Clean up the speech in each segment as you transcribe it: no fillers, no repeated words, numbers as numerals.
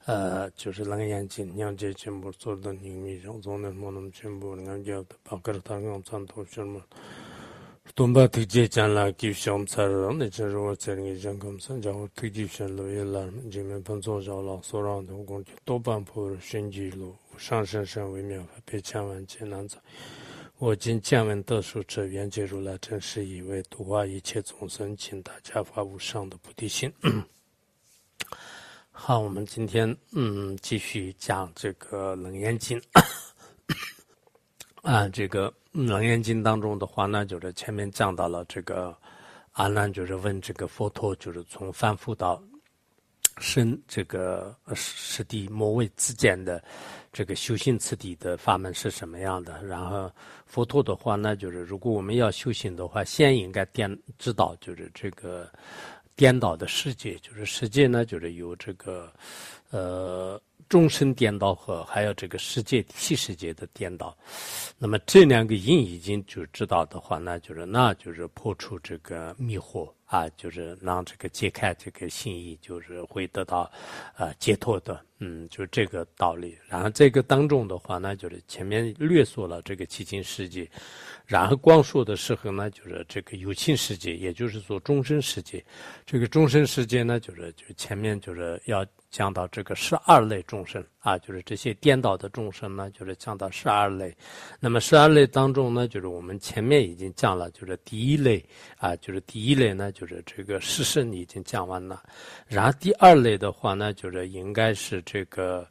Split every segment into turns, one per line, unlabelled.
就是楞严经两节全部做的灵密上做的么能全部能叫的把个他刚传统什么东巴特节讲了给上菜了那这是我在那个人工生讲我特级选了一了这边碰做着了所让的工具多半坡选举路上山山为妙法被千万艰难走我今见闻得数者愿解如来真实以为度化一切众生请大家发无上的菩提心好，我们今天继续讲这个楞严经啊，这个楞严经当中的话呢，就是前面讲到了这个阿难就是问这个佛陀，就是从凡夫到生这个实地末位之间的这个修行次第的法门是什么样的？然后佛陀的话呢，就是如果我们要修行的话，先应该知道就是这个颠倒的世界，就是世界呢，就是有这个众生颠倒和还有这个世界替世界的颠倒。那么这两个因已经就知道的话呢，就是破除这个迷惑啊，就是让这个解开这个心意，就是会得到解脱的。就是这个道理。然后这个当中的话呢，就是前面略说了这个七情世界，然后光说的时候呢，就是这个有情世界，也就是说终身世界。这个终身世界呢，就前面就是要讲到这个12类众生啊，就是这些颠倒的众生呢，就是讲到12类。那么12类当中呢，就是我们前面已经讲了，就是第一类啊，就是第一类呢，就是这个世圣已经讲完了。然后第二类的话呢，就是应该是这个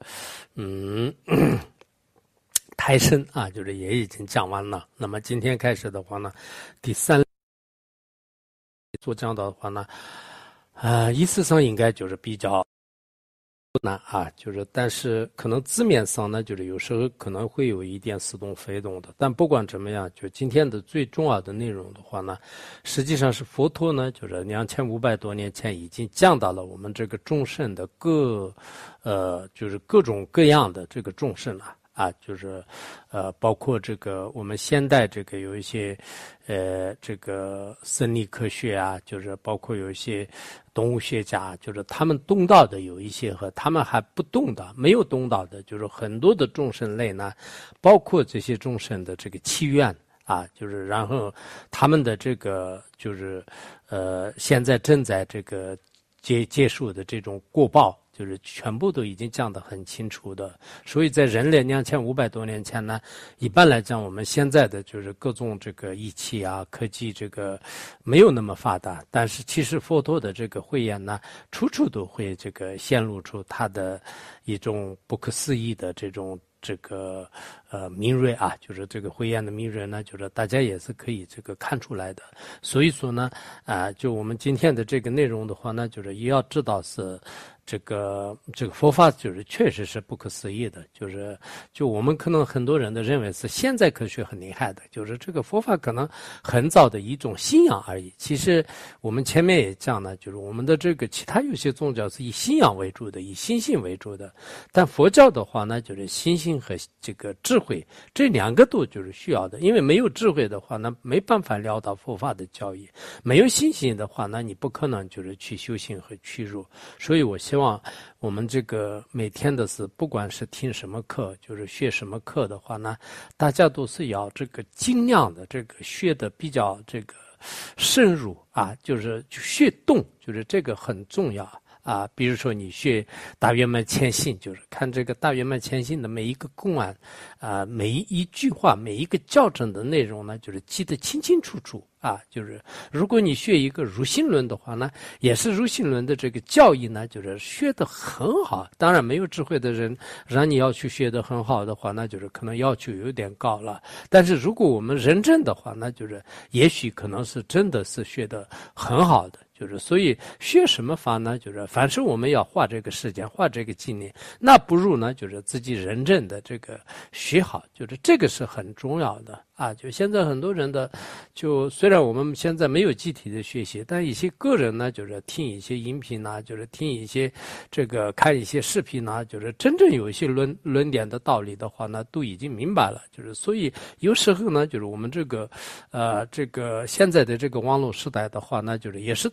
胎生啊，就是也已经讲完了。那么今天开始的话呢，第三类所讲到的话呢，意思上应该就是比较难啊，就是但是可能字面上呢，就是有时候可能会有一点似懂非懂的。但不管怎么样，就今天的最重要的内容的话呢，实际上是佛陀呢，就是2500多年前已经降到了我们这个众生的就是各种各样的这个众生啊，就是包括这个我们现代这个有一些这个生理科学啊，就是包括有一些动物学家，就是他们懂到的有一些和他们还不懂的没有懂到的，就是很多的众生类呢，包括这些众生的这个契愿啊，就是然后他们的这个就是现在正在这个结束的这种过报，就是全部都已经讲得很清楚的。所以在人类2500多年前呢，一般来讲我们现在的就是各种这个仪器啊科技这个没有那么发达，但是其实佛陀的这个慧眼呢，处处都会这个显露出他的一种不可思议的这种这个敏锐啊，就是这个慧眼的敏锐呢，就是大家也是可以这个看出来的。所以说呢，就我们今天的这个内容的话呢，就是也要知道是这个佛法就是确实是不可思议的，就我们可能很多人都认为是现在科学很厉害的，就是这个佛法可能很早的一种信仰而已。其实我们前面也讲了，就是我们的这个其他有些宗教是以信仰为主的，以心性为主的，但佛教的话呢，就是心性和这个智慧这两个都就是需要的，因为没有智慧的话呢，没办法聊到佛法的教义；没有信心的话，那你不可能就是去修行和去入。所以我希望我们这个每天的是，不管是听什么课，就是学什么课的话呢，大家都是要这个尽量的这个学的比较这个深入啊，就是学动，就是这个很重要。啊，比如说你学大圆满前行，就是看这个大圆满前行的每一个公案，每一句话，每一个校正的内容呢，就是记得清清楚楚啊。就是如果你学一个如心论的话呢，也是如心论的这个教义呢，就是学得很好。当然，没有智慧的人让你要去学得很好的话，那就是可能要求有点高了。但是如果我们认真的话，那就是也许可能是真的是学得很好的。就是所以学什么法呢？就是凡是我们要花这个时间、花这个精力，那不如呢，就是自己认真的这个学好，就是这个是很重要的啊。就现在很多人的，就虽然我们现在没有集体的学习，但一些个人呢，就是听一些音频啊，就是听一些这个看一些视频啊，就是真正有一些论点的道理的话呢，都已经明白了。就是所以有时候呢，就是我们这个现在的这个网络时代的话呢，就是也是最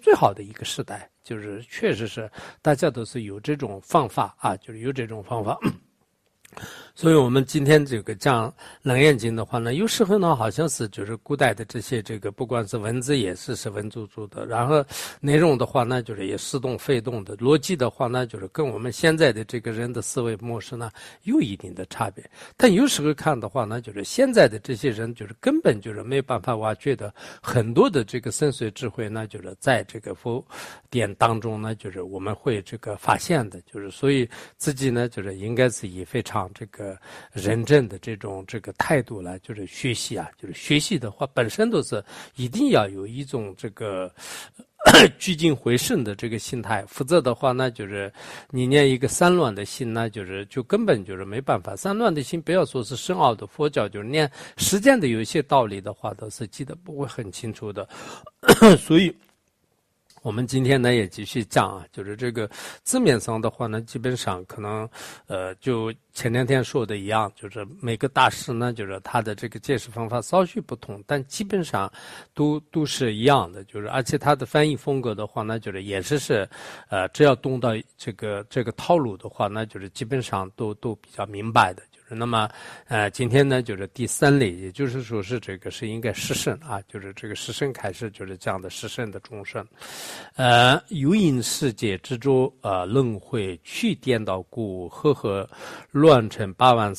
最好的一个时代，就是确实是大家都是有这种方法啊，就是有这种方法。所以我们今天这个讲《楞严经》的话呢，有时候呢好像是就是古代的这些这个不管是文字也是文绉绉的，然后内容的话呢就是也似动非动的，逻辑的话呢就是跟我们现在的这个人的思维模式呢有一定的差别。但有时候看的话呢，就是现在的这些人就是根本就是没办法挖掘的很多的这个深邃智慧呢，就是在这个佛典当中呢，就是我们会这个发现的，就是所以自己呢就是应该是以非常这个认真的这个态度来就是学习啊，就是学习的话本身都是一定要有一种这个聚精会神的这个心态，否则的话呢，就是你念一个散乱的心呢，就根本就是没办法。散乱的心，不要说是深奥的佛教，就是念实践的有一些道理的话，都是记得不会很清楚的。所以我们今天呢也继续讲啊，就是这个字面上的话呢，基本上可能就前两天说的一样，就是每个大师呢，就是他的这个解释方法稍许不同，但基本上都是一样的，就是而且他的翻译风格的话呢，就是也是只要懂到这个套路的话呢，就是基本上都比较明白的。那么，今天呢，就是第三类，也就是说是这个是应该十圣啊，就是这个十圣开始就是讲的十圣的众生，有因世界之中，轮回去颠倒故，和乱成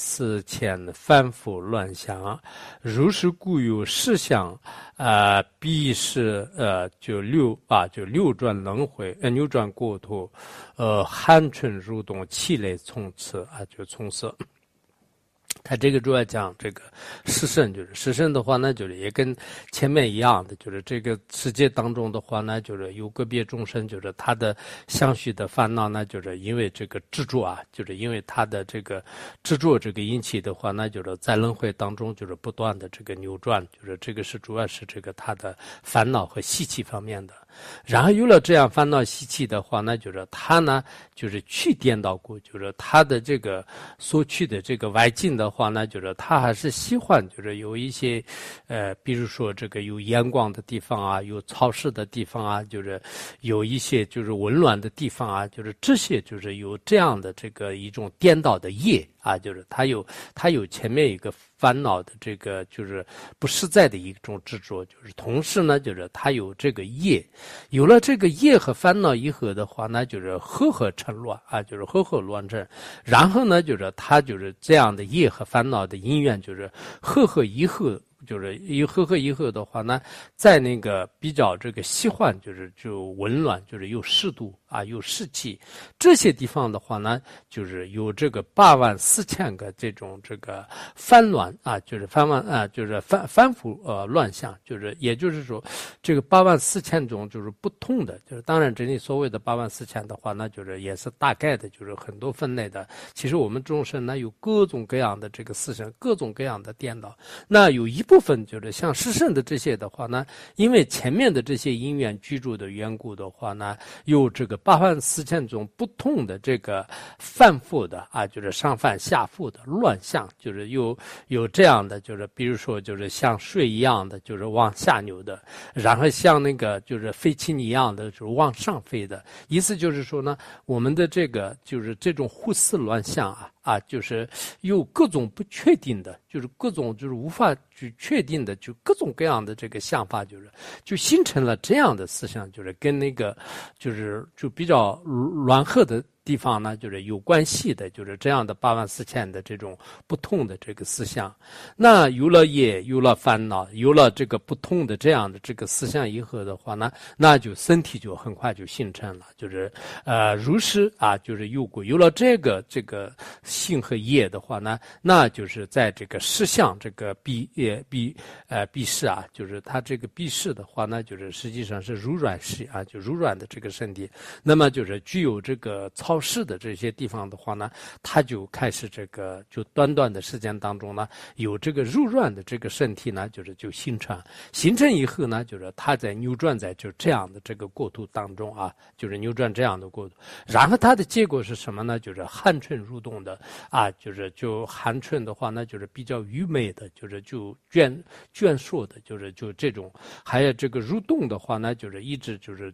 84000反复乱想，如是故有实相，必是就流转轮回，扭转国土，含春入洞，气类从此啊，就从此。他这个主要讲这个十圣，就是十圣的话呢，就是也跟前面一样的，就是这个世界当中的话呢，就是有个别众生，就是他的相续的烦恼呢，就是因为这个执着啊，就是因为他的这个执着这个引起的话呢，就是在轮回当中就是不断的这个扭转，就是这个是主要是这个他的烦恼和习气方面的。然后有了这样烦恼习气的话呢，就是他呢就是去颠倒过，就是他的这个所去的这个外境的话呢，就是他还是喜欢就是有一些比如说这个有阳光的地方啊，有潮湿的地方啊，就是有一些就是温暖的地方啊，就是这些就是有这样的这个一种颠倒的业啊，就是他有前面一个烦恼的这个就是不实在的一种执着，就是同时呢，就是他有这个业，有了这个业和烦恼以后的话呢，就是合成乱啊，就是合乱成，然后呢，就是他就是这样的业和烦恼的因缘，就是合以后。就是一合以后的话呢，在那个比较这个喜欢，就温暖，就是有湿度啊，有湿气，这些地方的话呢，就是有这个84000个这种这个翻乱啊，就是就是反复乱象，就是也就是说，这个84000种就是不同的，就是当然这里所谓的84000的话，那就是也是大概的，就是很多分类的。其实我们众生呢有各种各样的这个思想，各种各样的颠倒，那有一部分就是像十圣的这些的话呢，因为前面的这些因缘居住的缘故的话呢，有这个84000种不同的这个反复的啊，就是上反下覆的乱象，就是有这样的，就是比如说就是像水一样的，就是往下流的，然后像那个就是飞禽一样的，就是往上飞的。意思就是说呢，我们的这个就是这种胡思乱想啊，就是有各种不确定的，就是各种就是无法去确定的，就各种各样的这个想法，就形成了这样的思想，就是跟那个就比较乱合的地方呢，就是有关系的，就是这样的84000的这种不同的这个思想。那有了业，有了烦恼，有了这个不同的这样的这个思想以后的话呢，那就身体就很快就形成了，就是如是啊，就是有过有了这个性和业的话呢，那就是在这个实相这个必是啊，就是它这个必是的话呢，就是实际上是柔软系啊，就柔软的这个身体。那么就是具有这个超市的这些地方的话呢，它就开始这个就短短的时间当中呢，有这个柔软的这个身体呢，就形成以后呢，就是它在扭转在就这样的这个国土当中啊，就是扭转这样的国土。然后它的结果是什么呢？就是含春入洞的啊，就含春的话呢，就是比较愚昧的，就眷属的，就这种。还有这个入洞的话呢，就是一直就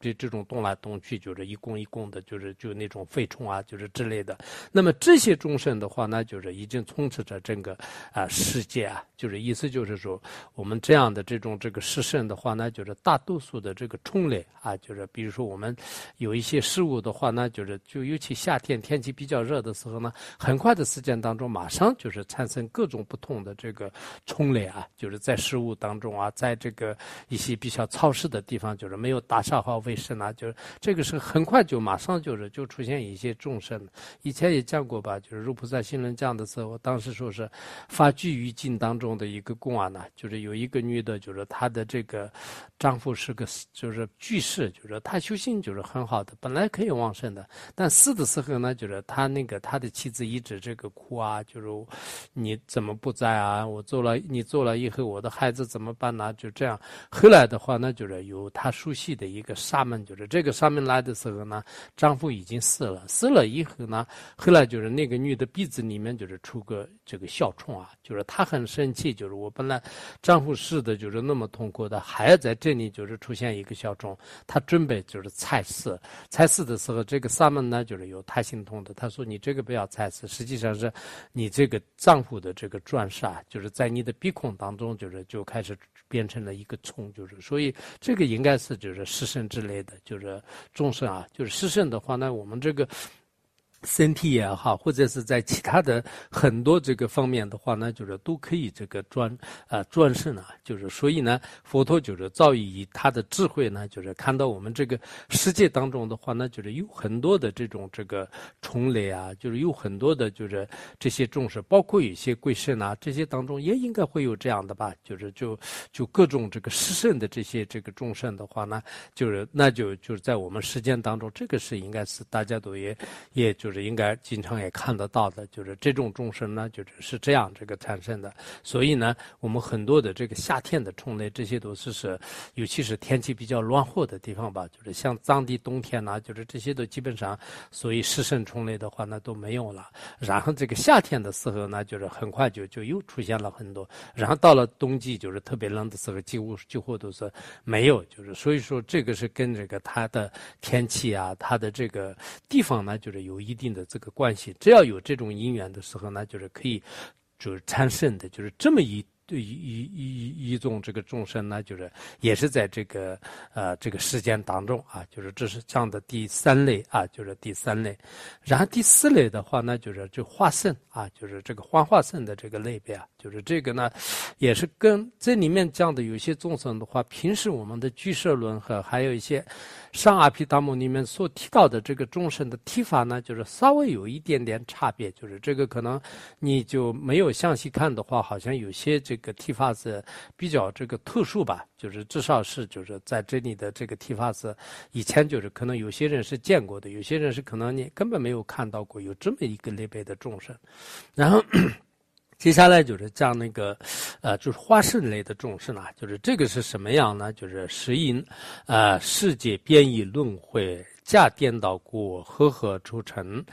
这种动来动去，就是一公一公的，就那种飞虫啊，就是之类的。那么这些众生的话呢，就是已经充斥着整个世界啊，就是意思就是说，我们这样的这个世圣的话呢，就是大多数的这个虫类啊，就是比如说我们有一些事物的话呢，就尤其夏天天气比较热的时候呢，很快的时间当中，马上就是产生各种不同的这个虫类啊，就是在食物当中啊，在这个一些比较潮湿的地方，就是没有打扫好卫生啊，就是这个是很快就马上就出现一些众生。以前也讲过吧，就是入菩萨行论讲的时候，当时说是法句语经当中的一个公案呢，就是有一个女的，就是她的这个丈夫是个就是居士，就是她修行就是很好的，本来可以往生的，但死的时候呢，就是她的妻子一直这个哭啊，就是你怎么不在啊？你走了以后，我的孩子怎么办呢？就这样。后来的话呢，就是有她熟悉的一个沙门，就是这个沙门来的时候呢，丈夫已经死了以后呢，后来就是那个女的鼻子里面就是出个这个小虫啊，就是她很生气，就是我本来丈夫死的就是那么痛苦的，还要在这里就是出现一个小虫，她准备就是踩死的时候，这个沙门呢就是有他心痛的，他说你这个不要踩死，实际上是你这个丈夫的这个转世啊，就是在你的鼻孔当中就开始变成了一个虫，就是所以这个应该是就是湿身之类的，就是众生啊，就是湿身的话呢，我们这个身体也好，或者是在其他的很多这个方面的话呢，就是都可以这个转胜啊，就是所以呢，佛陀就是早已以他的智慧呢，就是看到我们这个世界当中的话呢，就是有很多的这个虫类啊，就是有很多的就是这些众生，包括有些鬼神啊，这些当中也应该会有这样的吧，就各种这个失圣的这些这个众生的话呢，就是在我们实践当中，这个是应该是大家都也就是应该经常也看得到的，就是这种众生呢，就是这样这个产生的。所以呢，我们很多的这个夏天的虫类，这些都是尤其是天气比较暖和的地方吧，就是像藏地冬天呢，就是这些都基本上，所以湿生虫类的话呢都没有了。然后这个夏天的时候呢，就是很快就又出现了很多。然后到了冬季，就是特别冷的时候，几乎都是没有。就是所以说，这个是跟这个它的天气啊，它的这个地方呢，就是有一定的这个关系。只要有这种因缘的时候呢，就是可以就是产生的，就是这么一种这个众生呢，就是也是在这个时间当中啊，就是这是这样的第三类啊，就是第三类。然后第四类的话呢，就是化身啊，就是这个化身的这个类别啊，就是这个呢，也是跟这里面讲的有些众生的话，平时我们的俱舍论和还有一些上阿毗达摩里面所提到的这个众生的提法呢，就是稍微有一点点差别，就是这个可能你就没有详细看的话，好像有些这个提法是比较这个特殊吧，就是至少是就是在这里的这个提法是以前就是可能有些人是见过的，有些人是可能你根本没有看到过有这么一个类别的众生。然后接下来就是讲那个，就是化身类的众生啊，就是这个是什么样呢？就是十因，世界变异轮回，假颠倒故，和出尘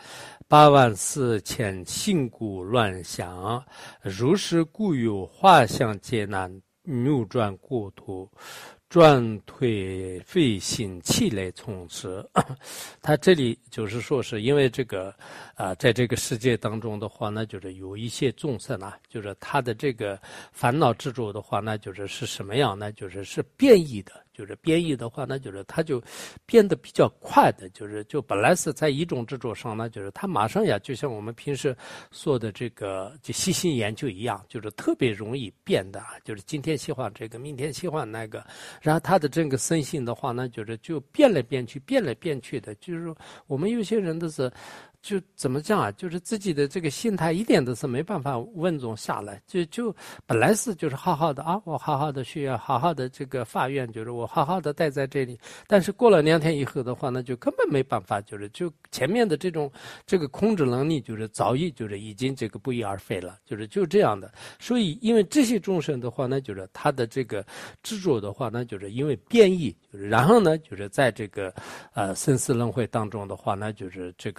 ，84000心故乱想，如是故有化相劫难，扭转故土。转退废心气类从事，他这里就是说是因为这个在这个世界当中的话呢，就是有一些众生啊，就是他的这个烦恼执着的话呢，是什么样呢？是变异的。就是变异的话呢，就是它就变得比较快的，就本来是在一种执着上呢，就是它马上呀，就像我们平时说的这个就细心研究一样，就是特别容易变的，就是今天喜欢这个，明天喜欢那个，然后它的整个身心的话呢，就变来变去的，就是说我们有些人都是。就怎么讲啊？就是自己的这个心态一点都是没办法稳重下来，就本来是就是好好的啊，我好好的学，好好的这个发愿，就是我好好的待在这里。但是过了2天以后的话呢，就根本没办法，就前面的这个控制能力，就是早已已经这个不翼而飞了，就这样的。所以因为这些众生的话呢，就是他的这个执着的话呢，就是因为变异，然后呢，就是在这个生死轮回当中的话呢，就是这个不断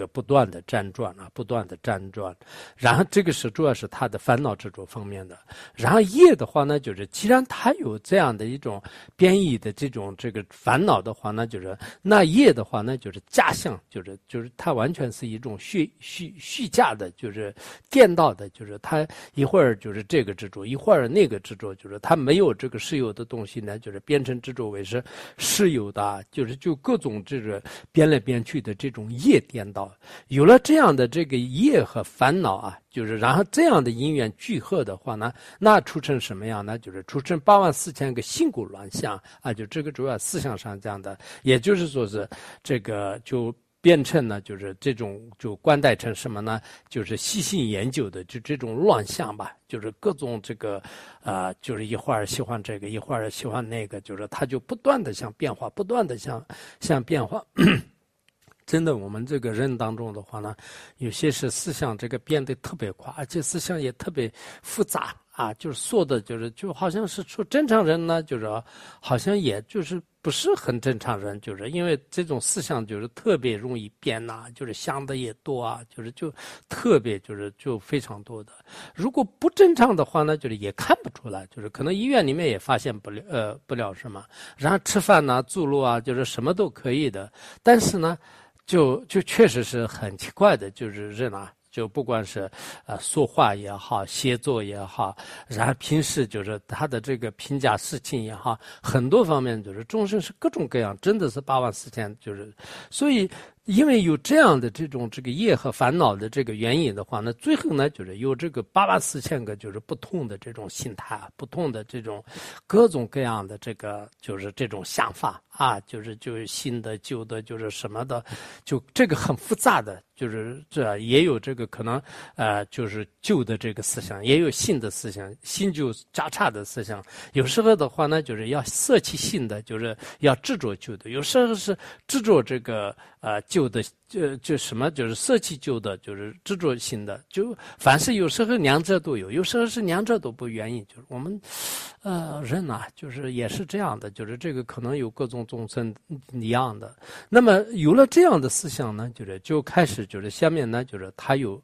的辗转啊，不断的辗转，然后这个是主要是他的烦恼执着方面的。然后业的话呢，就是既然他有这样的一种变异的这种这个烦恼的话呢，就是那业的话呢，就是假象，就是它完全是一种虚假的，就是颠倒的，就是它一会儿就是这个执着，一会儿那个执着，就是它没有这个实有的东西呢，就是变成执着为是实有的，就各种这个变来变去的这种业颠倒。有了这样的这个业和烦恼啊，就是然后这样的因缘聚合的话呢，那出成什么样呢？就是出成84000个心骨乱象啊，就这个主要思想上这样的，也就是说是这个就变成呢，就是这种就冠带成什么呢？就是细心研究的就这种乱象吧，就是各种这个就是一会儿喜欢这个，一会儿喜欢那个，就是它就不断的想变化，不断的想变化。真的，我们这个人当中的话呢，有些是思想这个变得特别快，而且思想也特别复杂啊，就是说的就好像是说正常人呢，就是好像也就是不是很正常人，就是因为这种思想就是特别容易变呐，就是想的也多啊，就特别就非常多的。如果不正常的话呢，就是也看不出来，就是可能医院里面也发现不了什么，然后吃饭呐、走路啊，就是什么都可以的，但是呢。就确实是很奇怪的，就是人啊，就不管是说话也好，写作也好，然后平时就是他的这个评价事情也好，很多方面就是众生是各种各样，真的是84000，就是所以。因为有这样的这个业和烦恼的这个原因的话呢，最后呢就是有这个84000个就是不同的这种心态，不同的这种各种各样的这个就是这种想法啊，就是新的旧的，就是什么的，就这个很复杂的，就是这也有这个可能就是旧的这个思想，也有新的思想，新旧交叉的思想。有时候的话呢，就是要舍弃新的，就是要执着旧的；有时候是执着这个旧的，就什么就是舍弃旧的，就是执着新的。就凡是有时候两者都有，有时候是两者都不愿意。就是我们人啊，就是也是这样的，就是这个可能有各种众生一样的。那么有了这样的思想呢，就开始就是下面呢，就是他有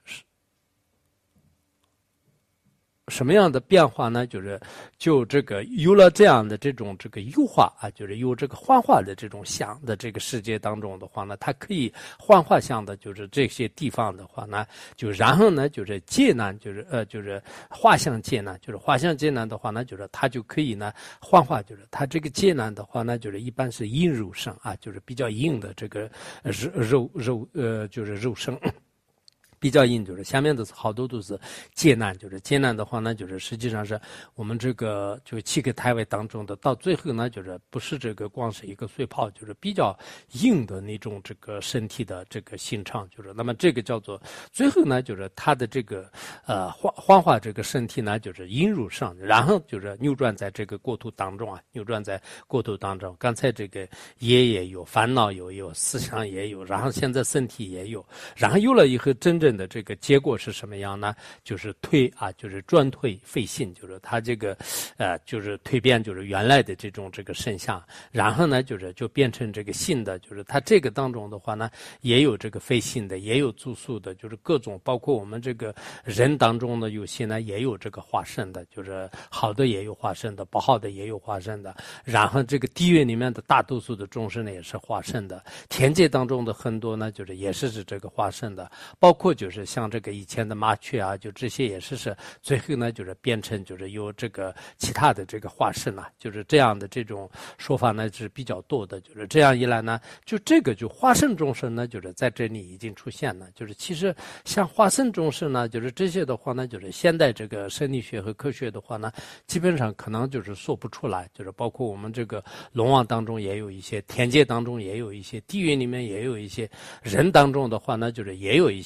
什么样的变化呢？就这个有了这样的这种这个优化啊，就是有这个幻化的这种相的这个世界当中的话呢，它可以幻化相的，就是这些地方的话呢，就然后呢就是界难，就是画相界难，就是画相界难的话呢，就是它就可以呢幻化，就是它这个界难的话呢，就是一般是阴柔生啊，就是比较硬的这个就是肉生。比较硬，就是下面的好多都是劫难，就是劫难的话呢，就是实际上是我们这个就7个胎位当中的，到最后呢，就是不是这个光是一个碎泡，就是比较硬的那种这个身体的这个心肠，就是那么这个叫做最后呢，就是它的这个幻化这个身体呢，就是阴入上，然后就是扭转在这个国土当中啊，扭转在国土当中。刚才这个也有烦恼有思想也有，然后现在身体也有，然后有了以后真正的这个结果是什么样呢？就是就是转退废性，就是它这个就是蜕变，就是原来的这个身相，然后呢就变成这个性的，就是它这个当中的话呢，也有这个废性的，也有住宿的，就是各种，包括我们这个人当中的有些呢也有这个化身的，就是好的也有化身的，不好的也有化身的，然后这个地狱里面的大多数的众生呢也是化身的，天界当中的很多呢就是也是这个化身的，包括就是像这个以前的麻雀啊，就这些也是最后呢就是变成就是有这个其他的这个化身啊，就是这样的这种说法呢是比较多的，就是这样一来呢，就这个就化身众生呢就是在这里已经出现了，就是其实像化身众生呢，就是这些的话呢，就是现代这个生理学和科学的话呢，基本上可能就是说不出来，就是包括我们这个龙王当中也有一些，天界当中也有一些，地狱里面也有一些，人当中的话呢，就是也有一些就是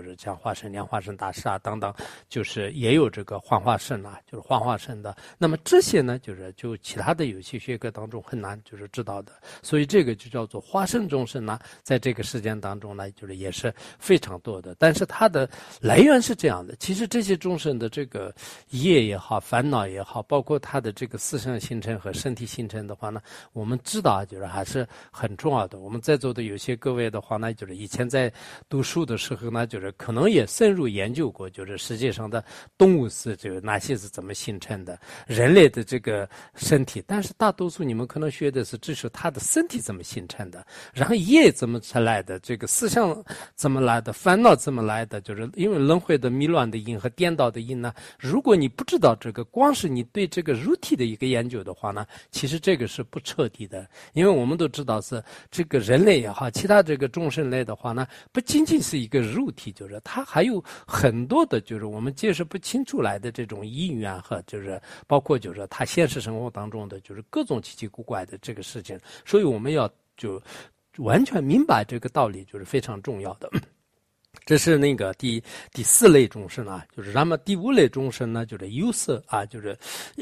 就是像化身、莲花生大师啊等等，就是也有这个幻化身啊，就是幻化身的。那么这些呢，就其他的有些学科当中很难就是知道的，所以这个就叫做化身众生呢，在这个时间当中呢，就是也是非常多的。但是它的来源是这样的，其实这些众生的这个业也好、烦恼也好，包括他的这个思想形成和身体形成的话呢，我们知道就是还是很重要的。我们在座的有些各位的话呢，就是以前在读书的时候呢，就是可能也深入研究过，就是世界上的动物是就是哪些是怎么形成的，人类的这个身体，但是大多数你们可能学的是只是他的身体怎么形成的，然后业怎么出来的，这个思想怎么来的，烦恼怎么来的，就是因为轮回的迷乱的因和颠倒的因呢，如果你不知道这个，光是你对这个肉体的一个研究的话呢，其实这个是不彻底的，因为我们都知道是这个人类也好，其他这个众生类的话呢，不仅仅是一个肉体，就是它还有很多的，就是我们解释不清楚来的这种因缘和就是包括就是他现实生活当中的就是各种奇奇怪怪的这个事情，所以我们要就完全明白这个道理，就是非常重要的。这是那个第四类众生啊，就是那么第五类众生呢，就是有色啊，就是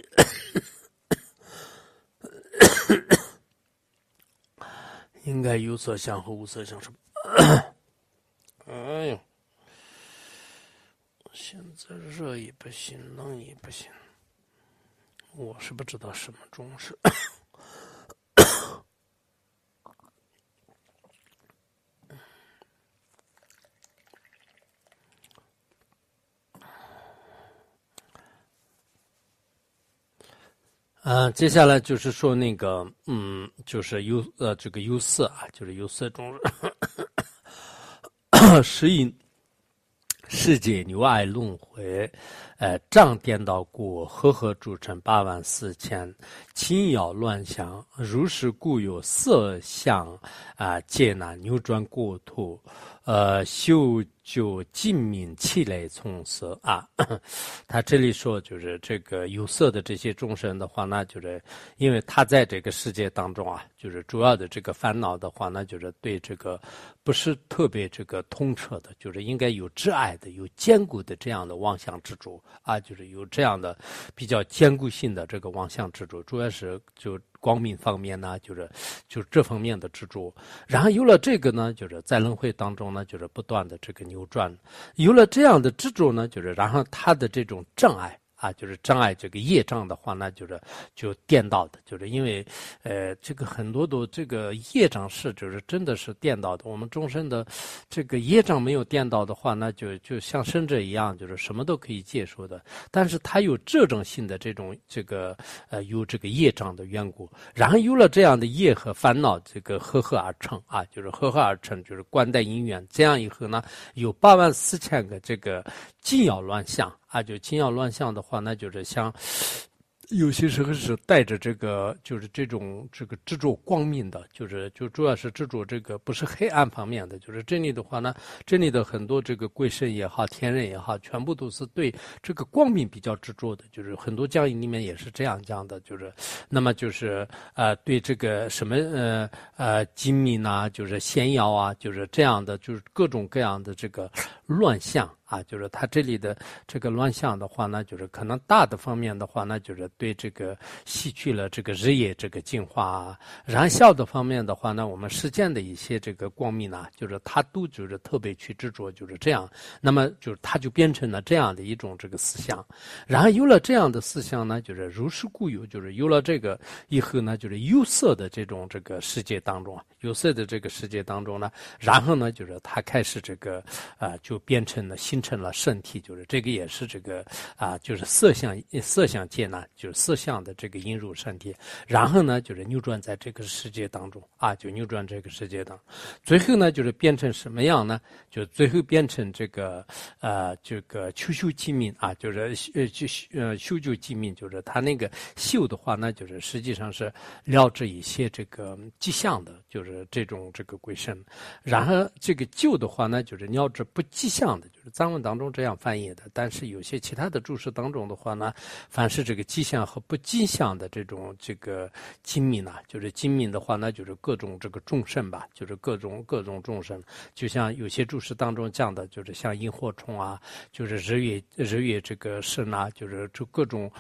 应该有色相和无色相是哎呦，现在热也不行，冷也不行，我是不知道什么众生。接下来就是说那个，就是这个有色啊，就是有色众生，适应世界牛爱轮回，障颠倒故，和合铸成84000，轻摇乱象，如是故有色相劫难扭转国土，修就尽命气类从色啊。他这里说就是这个有色的这些众生的话呢，就是因为他在这个世界当中啊，就是主要的这个烦恼的话呢，就是对这个不是特别这个通彻的，就是应该有挚爱的、有坚固的这样的妄想执着啊，就是有这样的比较坚固性的这个妄想执着，主要是就光明方面呢，就是这方面的执着。然后有了这个呢，就是在轮回当中呢，就是不断的这个扭转。有了这样的执着呢，就是然后他的这种障碍啊，就是障碍这个业障的话呢，就颠倒的，就是因为这个很多的这个业障是就是真的是颠倒的。我们众生的这个业障没有颠倒的话呢，就像生者一样，就是什么都可以接受的。但是它有这种性的这种这个有这个业障的缘故，然后有了这样的业和烦恼这个合合而成啊，就是合合而成，就是观待因缘。这样以后呢，有84000个这个境要乱象。啊，就境要乱象的话，那就是像有些时候是带着这个，就是这种这个执着光明的，就主要是执着这个不是黑暗方面的。就是这里的话呢，这里的很多这个鬼神也好，天人也好，全部都是对这个光明比较执着的。就是很多讲义里面也是这样讲的，就是那么就是对这个什么精明啊，就是仙妖啊，就是这样的，就是各种各样的这个乱象。啊，就是他这里的这个乱象的话呢，就是可能大的方面的话呢，就是对这个吸去了这个日夜这个净化啊，然小的方面的话呢，我们实践的一些这个光明啊，就是他都就是特别去执着，就是这样，那么就是他就变成了这样的一种这个思想，然后有了这样的思想呢，就是如是故有，就是有了这个以后呢，就是有色的这种这个世界当中，有色的这个世界当中呢，然后呢，就是他开始这个就变成了形成了身体，就是这个也是这个就是色相界呢，就是色相的这个引入身体，然后呢就是扭转在这个世界当中啊，就扭转这个世界当中，最后呢就是变成什么样呢？就最后变成这个这个求修机命啊，就是修就机命，就是他那个修的话呢，就是实际上是了知一些这个迹象的，就是这种这个鬼神，然后这个救的话呢，就是了知不迹迹象的，就是藏文当中这样翻译的。但是有些其他的注释当中的话呢，凡是这个迹象和不迹象的这个精密呢，就是精密的话呢，就是各种这个众生吧，就是各种众生。就像有些注释当中讲的，就是像萤火虫啊，就是日月这个神啊，就是这各种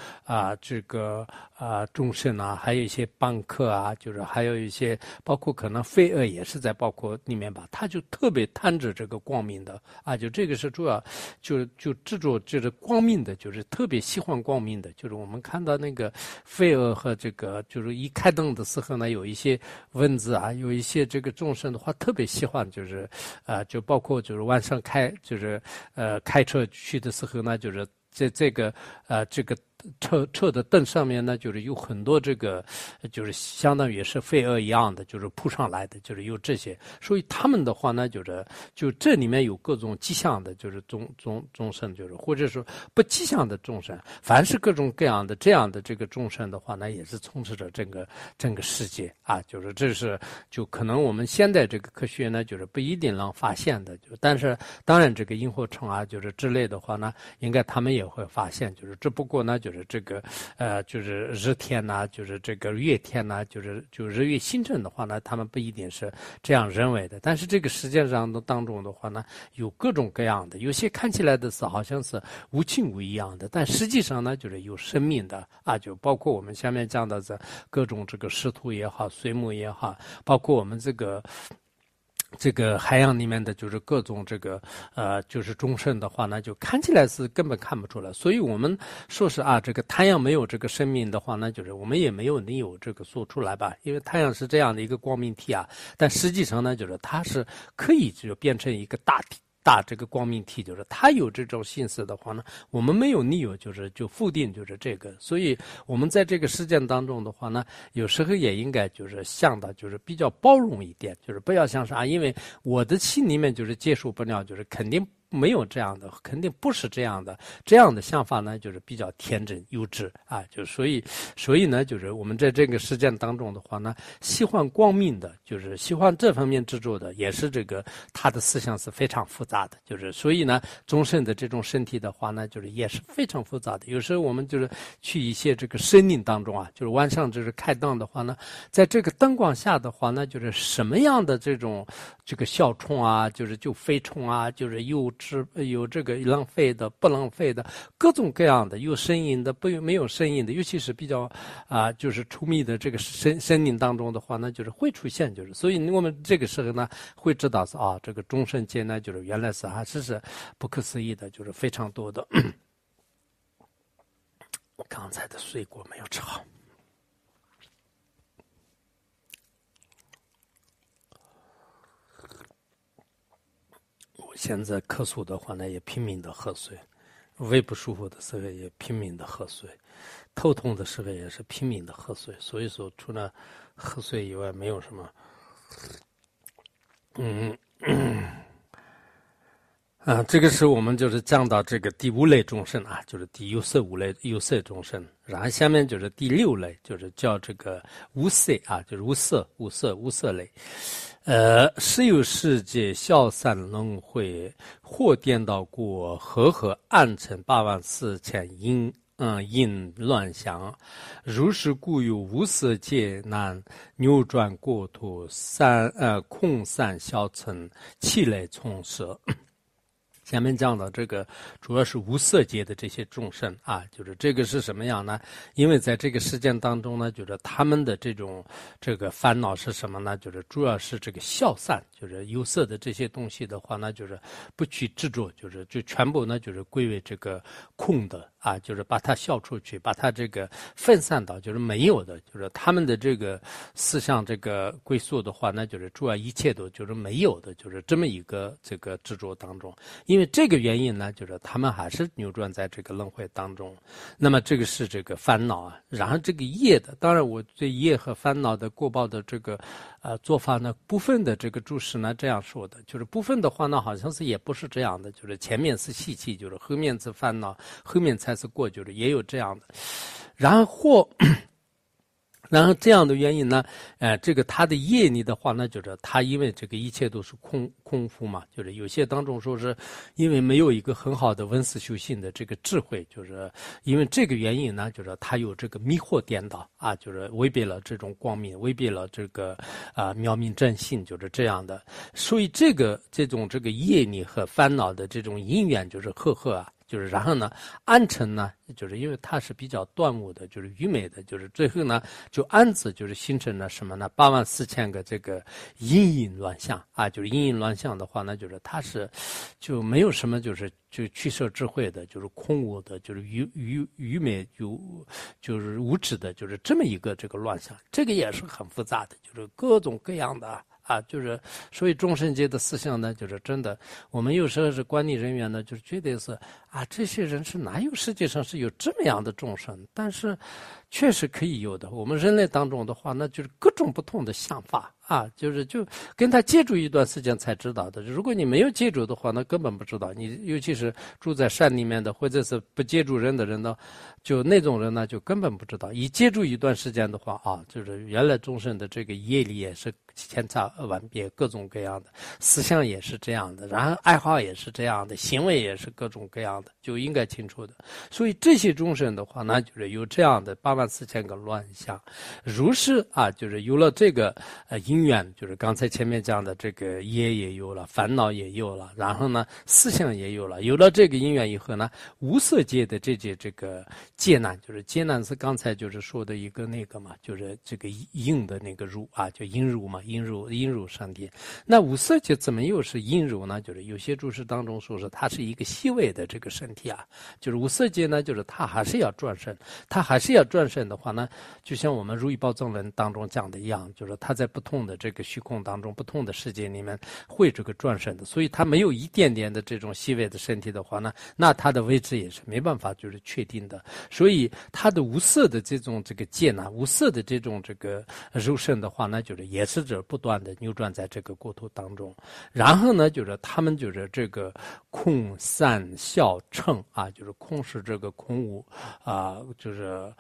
众生啊，还有一些邦克啊，就是还有一些包括可能飞蛾也是在包括里面吧，他就特别贪着这个光明的啊，就这个是主要就执着就是光明的，就是特别喜欢光明的，就是我们看到那个飞蛾和这个就是一开灯的时候呢，有一些蚊子啊，有一些这个众生的话特别喜欢，就是就包括就是晚上开车去的时候呢，就是这个车的灯上面呢，就是有很多这个，就是相当于是飞蛾一样的，就是扑上来的，就是有这些。所以他们的话呢，就这里面有各种迹象的，就是众生，就是或者说不迹象的众生，凡是各种各样的这样的这个众生的话呢，也是充斥着整个世界啊，就是这是就可能我们现在这个科学呢，就是不一定能发现的，但是当然这个萤火虫啊，就是之类的话呢，应该他们也会发现，就是只不过呢。就是这个就是日天呐，就是这个月天呐，就日月星辰的话呢，他们不一定是这样认为的。但是这个世界上的当中的话呢，有各种各样的，有些看起来的是好像是无情无一样的，但实际上呢，就是有生命的啊，就包括我们下面讲的这各种这个石土也好，水母也好，包括我们这个海洋里面的就是各种就是众生的话呢，就看起来是根本看不出来。所以我们说是这个太阳没有这个生命的话呢，就是我们也没有理由这个说出来吧，因为太阳是这样的一个光明体啊，但实际上呢，就是它是可以就变成一个大这个光明体，就是它有这种心思的话呢，我们没有理由就否定就是这个，所以我们在这个实践当中的话呢，有时候也应该就是想的就是比较包容一点，就是不要想说因为我的心里面就是接受不了，就是肯定没有这样的，肯定不是这样的，这样的想法呢，就是比较天真幼稚啊，就所以呢，就是我们在这个实践当中的话呢，喜欢光明的，就是喜欢这方面执着的，也是这个他的思想是非常复杂的，就是所以呢，众生的这种身体的话呢，就是也是非常复杂的。有时候我们就是去一些这个森林当中啊，就是晚上就是开灯的话呢，在这个灯光下的话呢，就是什么样的这个小虫啊，就飞虫啊，就是有这个浪费的、不浪费的，各种各样的，有声音的、没有声音的，尤其是比较就是出密的这个森林当中的话呢，就是会出现，就是所以我们这个时候呢，会知道是这个众生界呢，就是原来是还是不可思议的，就是非常多的。刚才的水果没有吃好。现在咳嗽的话呢，也拼命的喝水；胃不舒服的时候也拼命的喝水；头痛的时候也是拼命的喝水。所以说，除了喝水以外，没有什么。这个是我们就是讲到这个第五类众生啊，就是第有色众生。然后下面就是第六类，就是叫这个无色啊，就是无色类。十有世界消散轮回，或颠倒过，和暗沉84000因乱想，如是故有无色界难扭转过脱，空散消沉，气类充摄。下面讲的这个主要是无色界的这些众生啊，就是这个是什么样呢？因为在这个事件当中呢，就是他们的这个烦恼是什么呢？就是主要是这个消散，就是有色的这些东西的话呢，就是不去执着，就全部呢就是归为这个空的啊，就是把它消出去，把它这个分散到就是没有的，就是他们的这个思想这个归宿的话呢，就是主要一切都就是没有的，就是这么一个这个执着当中。因为这个原因呢，就是他们还是扭转在这个轮回当中。那么这个是这个烦恼啊，然后这个业的，当然我对业和烦恼的过报的这个做法呢，部分的这个注释呢这样说的，就是部分的话呢，好像是也不是这样的，就是前面是习气，就是后面是烦恼，后面才是过，就是也有这样的。然后然后这样的原因呢，这个他的业力的话呢，就是他因为这个一切都是空夫嘛，就是有些当中说是因为没有一个很好的文思修行的这个智慧，就是因为这个原因呢，就是他有这个迷惑颠倒啊，就是违背了这种光明，违背了这个妙明正信，就是这样的。所以这个业力和烦恼的这种因缘就是赫啊。就是然后呢，安成呢，就是因为它是比较断物的，就是愚昧的，就是最后呢，就安子就是形成了什么呢？84000个这个阴影乱象啊，就是阴影乱象的话呢，就是它是就没有什么就去摄智慧的，就是空无的，就是愚昧就是无知的，就是这么一个这个乱象，这个也是很复杂的，就是各种各样的。就是所以众生界的思想呢，就是真的，我们有时候是管理人员呢，就是觉得是这些人是哪有世界上是有这么样的众生，但是确实可以有的。我们人类当中的话，那就是各种不同的想法就跟他接触一段时间才知道的。如果你没有接触的话，那根本不知道。你尤其是住在山里面的，或者是不接触人的人呢，就那种人呢，就根本不知道。一接触一段时间的话就是原来众生的这个业力也是千差万别，各种各样的思想也是这样的，然后爱好也是这样的，行为也是各种各样的，就应该清楚的。所以这些众生的话呢，就是有这样的84000个乱象。如是就是有了这个因缘，就是刚才前面讲的这个业也有了，烦恼也有了，然后呢思想也有了。有了这个因缘以后呢，无色界的这个劫难，就是劫难是刚才就是说的一个那个嘛，就是这个阴的那个入就阴入嘛，阴入上天。那无色界怎么又是阴入呢？就是有些注释当中说是它是一个细微的这个身体就是无色界呢，就是它还是要转身，它还是要转身的话呢，就像我们如意宝藏论当中讲的一样，就是它在不同的这个虚空当中，不同的世界里面会这个转身的，所以它没有一点点的这种细微的身体的话呢，那它的位置也是没办法就是确定的。所以它的无色的这种这个界呢，无色的这种这个肉身的话呢，就是也是这不断的扭转在这个国土当中。然后呢，就是他们就是这个空散效称就是空是这个空无就是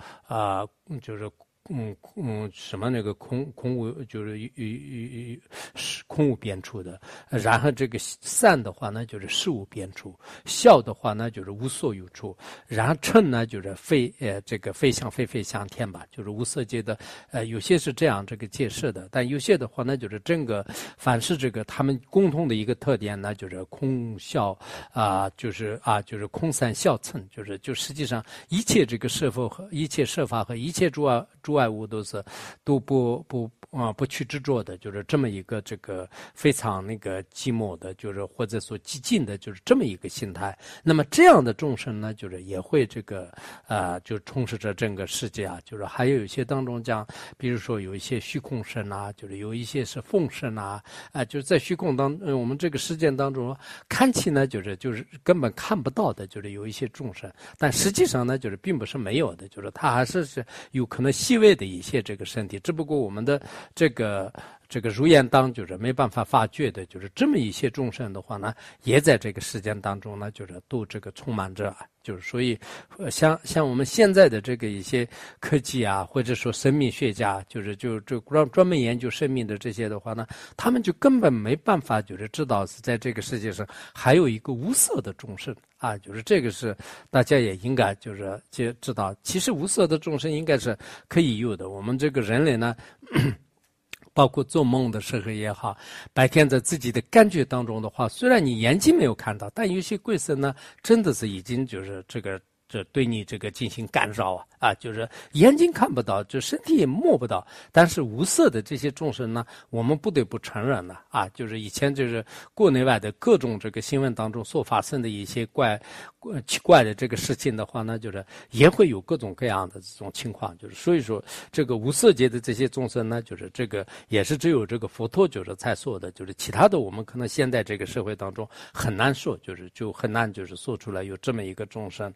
什么那个空无就是空无边处的，然后这个散的话呢就是事无边处，效的话呢就是无所有处，然后称呢就是这个非相非相天吧，就是无色界的有些是这样这个解释的，但有些的话呢就是整个凡是这个他们共同的一个特点呢就是空效就是空散效称，就实际上一切这个设法和一切诸外物都不去执着的，就是这么一个这个非常那个寂寞的，就是或者说寂静的，就是这么一个心态。那么这样的众生呢，就是也会这个就充斥着整个世界就是还有一些当中讲，比如说有一些虚空身就是有一些是风身就是在虚空我们这个世界当中看起呢就是根本看不到的，就是有一些众生，但实际上呢就是并不是没有的，就是它还是有可能细微的一些这个身体，只不过我们的这个如眼当就是没办法发觉的，就是这么一些众生的话呢，也在这个时间当中呢，就是都这个充满着就是所以像我们现在的这个一些科技或者说生命学家，就专门研究生命的这些的话呢，他们就根本没办法就是知道是在这个世界上还有一个无色的众生就是这个是大家也应该就是知道，其实无色的众生应该是可以有的。我们这个人类呢包括做梦的时候也好，白天在自己的感觉当中的话，虽然你眼睛没有看到，但有些鬼神呢真的是已经就是这对你这个进行干扰就是眼睛看不到，就身体也摸不到，但是无色的这些众生呢，我们不得不承认了就是以前就是国内外的各种这个新闻当中所发生的一些奇怪的这个事情的话呢，就是也会有各种各样的这种情况，就是所以说这个无色界的这些众生呢，就是这个也是只有这个佛陀就是才说的，就是其他的我们可能现在这个社会当中很难说，就很难就是说出来有这么一个众生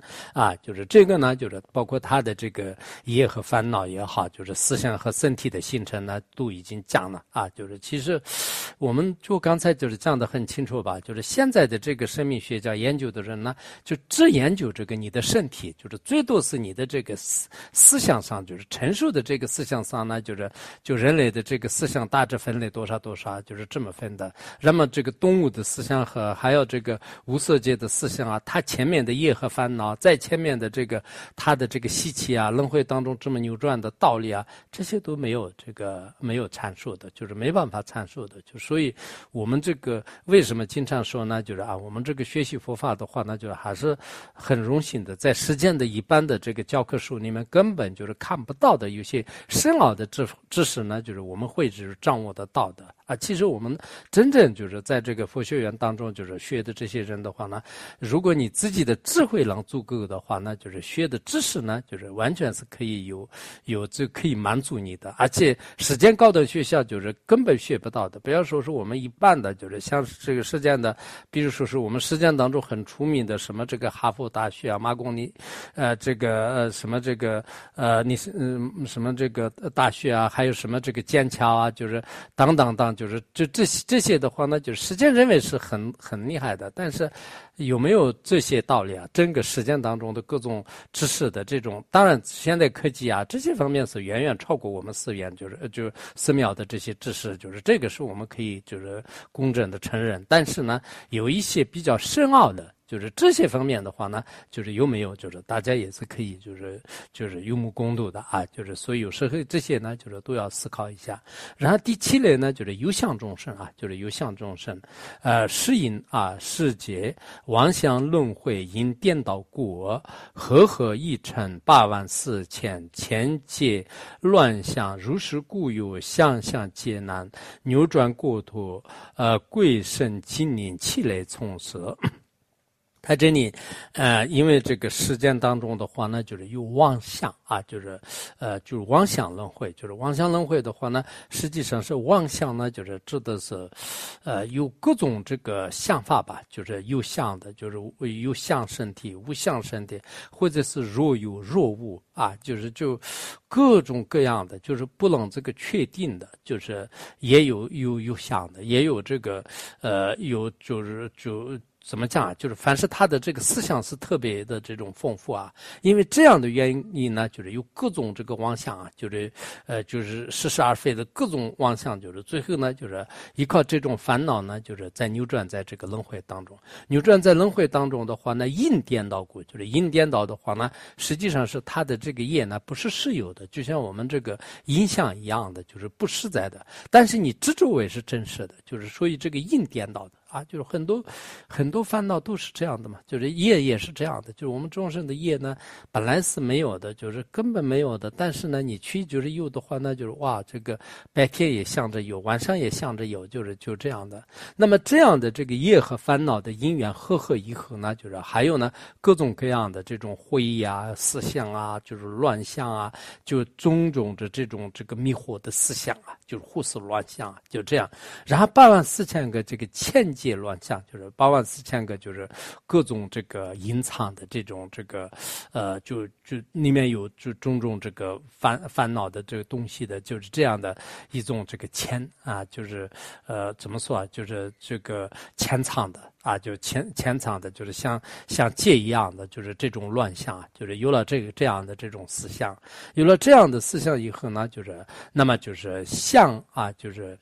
啊，就是这个呢，就是包括他的这个业和烦恼也好，就是思想和身体的形成呢，都已经讲了啊。就是其实我们就刚才就是讲得很清楚吧，就是现在的这个生命学家研究的人呢，就只研究这个你的身体，就是最多是你的这个思想上，就是陈述的这个思想上呢，就人类的这个思想大致分类多少多少，就是这么分的。那么这个动物的思想和还有这个无色界的思想啊，它前面的业和烦恼，在前面的这个它的这个习气啊，轮回当中这么扭转的道理啊，这些都没有阐述的，就是没办法阐述的。就所以我们这个为什么经常说呢？就是啊，我们这个学习佛法的话呢，就是还是很荣幸的，在实践的一般的这个教科书里面根本就是看不到的有些深奥的知识呢，就是我们会只掌握得到的啊。其实我们真正就是在这个佛学院当中就是学的这些人的话呢，如果你自己的智慧量足够的话呢，就是学的知识呢，就是完全是可以有这可以满足你的，而且时间高等学校就是根本学不到的。不要说是我们一般的，就是像这个实践的，比如说是我们实践当中很出名的什么这个哈佛大学啊、马公尼，什么这个什么这个大学啊，还有什么这个剑桥啊，就是等，就是这些的话呢，就是实践认为是很厉害的，但是有没有这些道理啊？整个实践当中的各种知识的这种，当然现代科技啊这些方面是远远超过我们寺院就是寺庙的这些知识，就是这个是我们可以就是公正的承认。但是呢，有一些比较深奥的。就是这些方面的话呢，就是有没有，就是大家也是可以，就是有目共睹的啊。就是所以有时候这些呢，就是都要思考一下。然后第七类呢，就是有相众生啊，就是有相众生，世因啊，世界妄想轮回因颠倒故我，和一尘84000千界乱象，如是故有相劫难，扭转过土，贵圣精灵七类从色。他这里，因为这个实践当中的话呢，就是有妄想啊，就是妄想轮回，就是妄想轮回的话呢，实际上是妄想呢，就是指的是，有各种这个想法吧，就是有相的，就是有相身体、无相身体，或者是若有若无啊，就各种各样的，就是不能这个确定的，就是也有相的，也有这个有怎么讲啊？就是凡是他的这个思想是特别的这种丰富啊，因为这样的原因呢，就是有各种这个妄想啊，就是似是而非的各种妄想，就是最后呢，就是依靠这种烦恼呢，就是在扭转在这个轮回当中，扭转在轮回当中的话呢，因颠倒故，就是因颠倒的话呢，实际上是他的这个业呢不是实有的，就像我们这个因相一样的，就是不实在的，但是你执着为是真实的，就是所以这个因颠倒的。啊，就是很多烦恼都是这样的嘛，就是业也是这样的，就是我们众生的业呢，本来是没有的，就是根本没有的，但是呢，你去就是有的话，那就是哇，这个白天也想着有，晚上也想着有，就这样的。那么这样的这个业和烦恼的因缘合一合呢，就是还有呢各种各样的这种回忆啊、思想啊，就是乱象啊，就种种的这个迷惑的思想啊，就是胡思乱想啊，就这样。然后84000个这个千界乱象，就是84000个，就是各种这个隐藏的这种这个就里面有就种种这个烦恼的这个东西的，就是这样的一种这个潜啊，就是怎么说啊，就是这个潜藏的啊，就潜藏的，就是像戒一样的，就是这种乱象啊，就是有了这样的这种思想，有了这样的思想以后呢，就是那么就是相啊，就是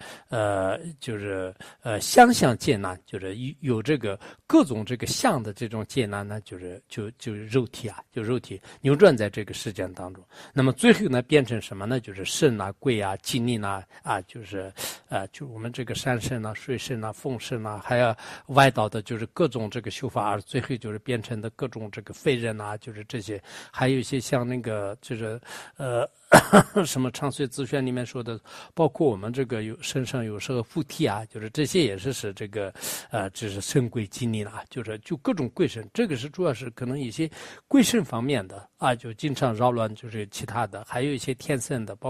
相劫难，就是有这个各种这个相的这种劫难呢，就肉体啊，就肉体扭转在这个世间当中。那么最后呢，变成什么呢？就是神啊、鬼啊、精灵啊，就是我们这个山神啊、水神啊、风神啊，还有外道的，就是各种这个修法，而最后就是变成的各种这个废人啊，就是这些，还有一些像那个就是什么长岁自选里面说的，包括我们这个身上有时候附体啊，就是这些也是这个就是神鬼精灵啊，就各种鬼神，这个是主要是可能一些鬼神方面的啊，就经常扰乱就是其他的，还有一些天神的，包括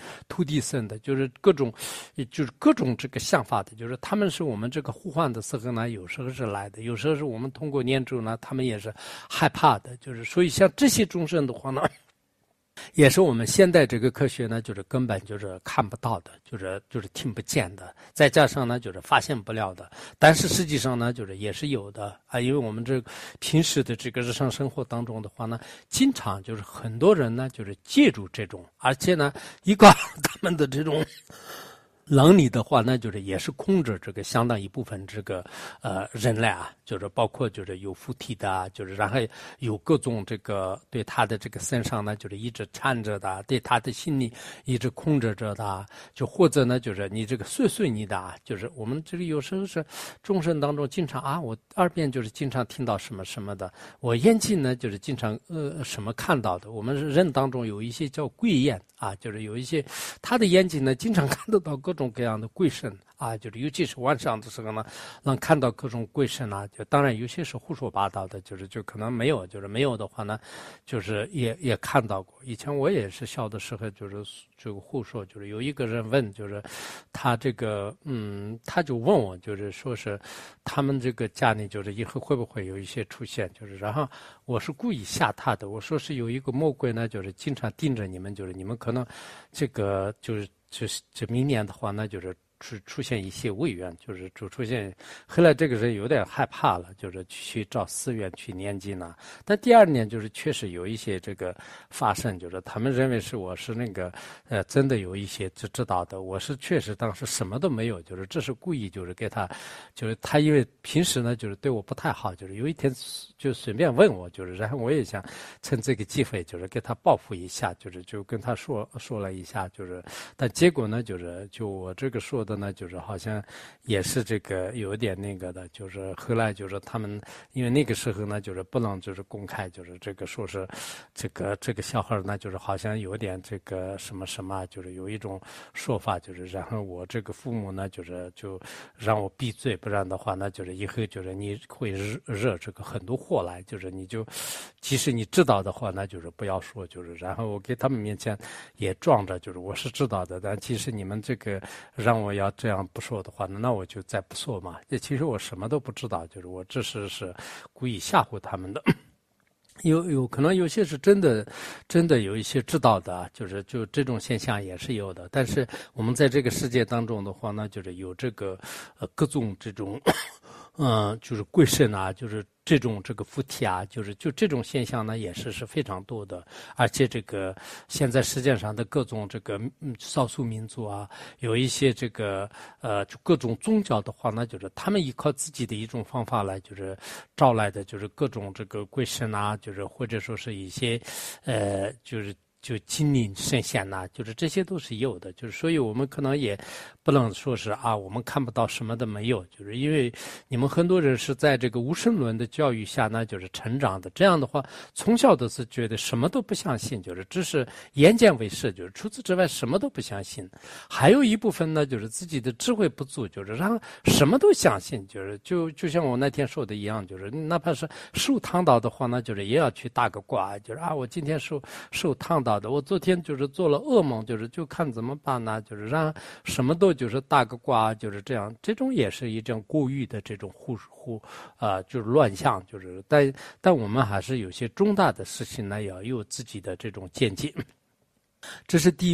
土地僧的，就是各种这个想法的，就是他们是我们这个呼唤的时候呢，有时候是来的，有时候是我们通过念咒呢，他们也是害怕的，就是所以像这些众生的话呢。也是我们现代这个科学呢，就是根本就是看不到的，就是听不见的，再加上呢，就是发现不了的。但是实际上呢，就是也是有的啊，因为我们这平时的这个日常生活当中的话呢，经常就是很多人呢，就是借助这种，而且呢，依靠他们的这种。能力的话呢，就是也是控制这个相当一部分这个人类啊，就是包括就是有附体的啊，就是然后有各种这个对他的这个身上呢，就是一直缠着的，对他的心理一直控制着的，就或者呢，就是你这个碎你的啊，就是我们这个有时候是众生当中经常啊，我耳边就是经常听到什么什么的，我眼睛呢就是经常什么看到的，我们人当中有一些叫鬼眼啊，就是有一些他的眼睛呢经常看得到各种各样的鬼神啊，就是尤其是晚上的时候呢，能看到各种鬼神啊。就当然有些是胡说八道的，就可能没有，就是没有的话呢，就是也看到过。以前我也是小的时候，就是这个胡说，就是有一个人问，就是他这个他就问我，就是说是他们这个家里就是以后会不会有一些出现，就是然后我是故意吓他的，我说是有一个魔鬼呢，就是经常盯着你们，就是你们可能这个就是这明年的话呢，就是出现一些违愿，就出现。后来这个人有点害怕了，就是去找寺院去念经了。但第二年就是确实有一些这个发生，就是他们认为是我是那个真的有一些知道的，我是确实当时什么都没有，就是这是故意就是给他，就是他因为平时呢就是对我不太好，就是有一天就随便问我，就是然后我也想趁这个机会就是给他报复一下，就跟他说了一下，就是但结果呢就我这个说的呢，就是好像也是这个有点那个的，就是后来就是他们因为那个时候呢，就是不能就是公开，就是这个说是这个小孩呢，就是好像有点这个什么什么，就是有一种说法，就是然后我这个父母呢，就让我闭嘴，不然的话呢，就是以后就是你会惹这个很多祸来，就是你就即使你知道的话，那就是不要说，就是然后我给他们面前也装着，就是我是知道的，但其实你们这个让我要这样不说的话，那我就再不说嘛。其实我什么都不知道，就是我这是故意吓唬他们的。有可能有些是真的有一些知道的啊，就这种现象也是有的。但是我们在这个世界当中的话呢，就是有这个各种这种就是鬼神啊，就是这种这个附体啊，就这种现象呢，也是非常多的。而且这个现在世界上的各种这个少数民族啊，有一些这个就各种宗教的话呢，就是他们依靠自己的一种方法来，就是招来的，就是各种这个鬼神啊，就是或者说是一些就精灵神仙呐，就是这些都是有的，就是所以我们可能也不能说是啊，我们看不到什么都没有，就是因为你们很多人是在这个无神论的教育下呢，就是成长的，这样的话从小都是觉得什么都不相信，就是只是眼见为实，就是除此之外什么都不相信。还有一部分呢，就是自己的智慧不足，就是让什么都相信，就像我那天说的一样，就是哪怕是受烫到的话呢，就是也要去打个卦，就是啊，我今天受烫到的，我昨天就是做了噩梦，就看怎么办呢？就是让什么都就是打个卦，就是这样，这种也是一种过于的这种就是乱象，就是但我们还是有些重大的事情呢，要有自己的这种见解。这是第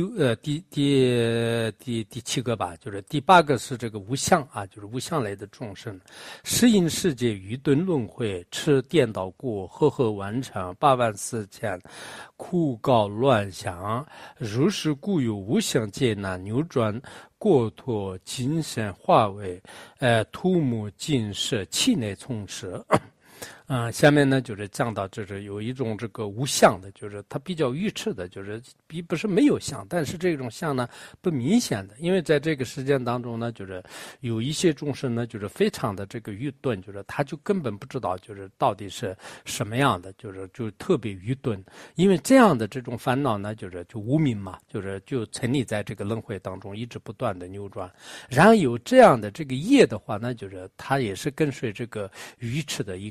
七个吧，就是第八个是这个无相啊，就是无相类的众生，适应世界愚钝轮回，持颠倒过，赫完成84000，苦告乱想，如是故有无相劫难扭转，过脱精神化为，土木尽舍，气内充实。下面呢就是讲到，就是有一种这个无相的，就是它比较愚痴的，就是不是没有相，但是这种相呢不明显的，因为在这个时间当中呢，就是有一些众生呢，就是非常的这个愚钝，就是他就根本不知道就是到底是什么样的，就特别愚钝，因为这样的这种烦恼呢，就无明嘛，就沉溺在这个轮回当中，一直不断的扭转。然后有这样的这个业的话呢，就是它也是跟随这个愚痴的一个这个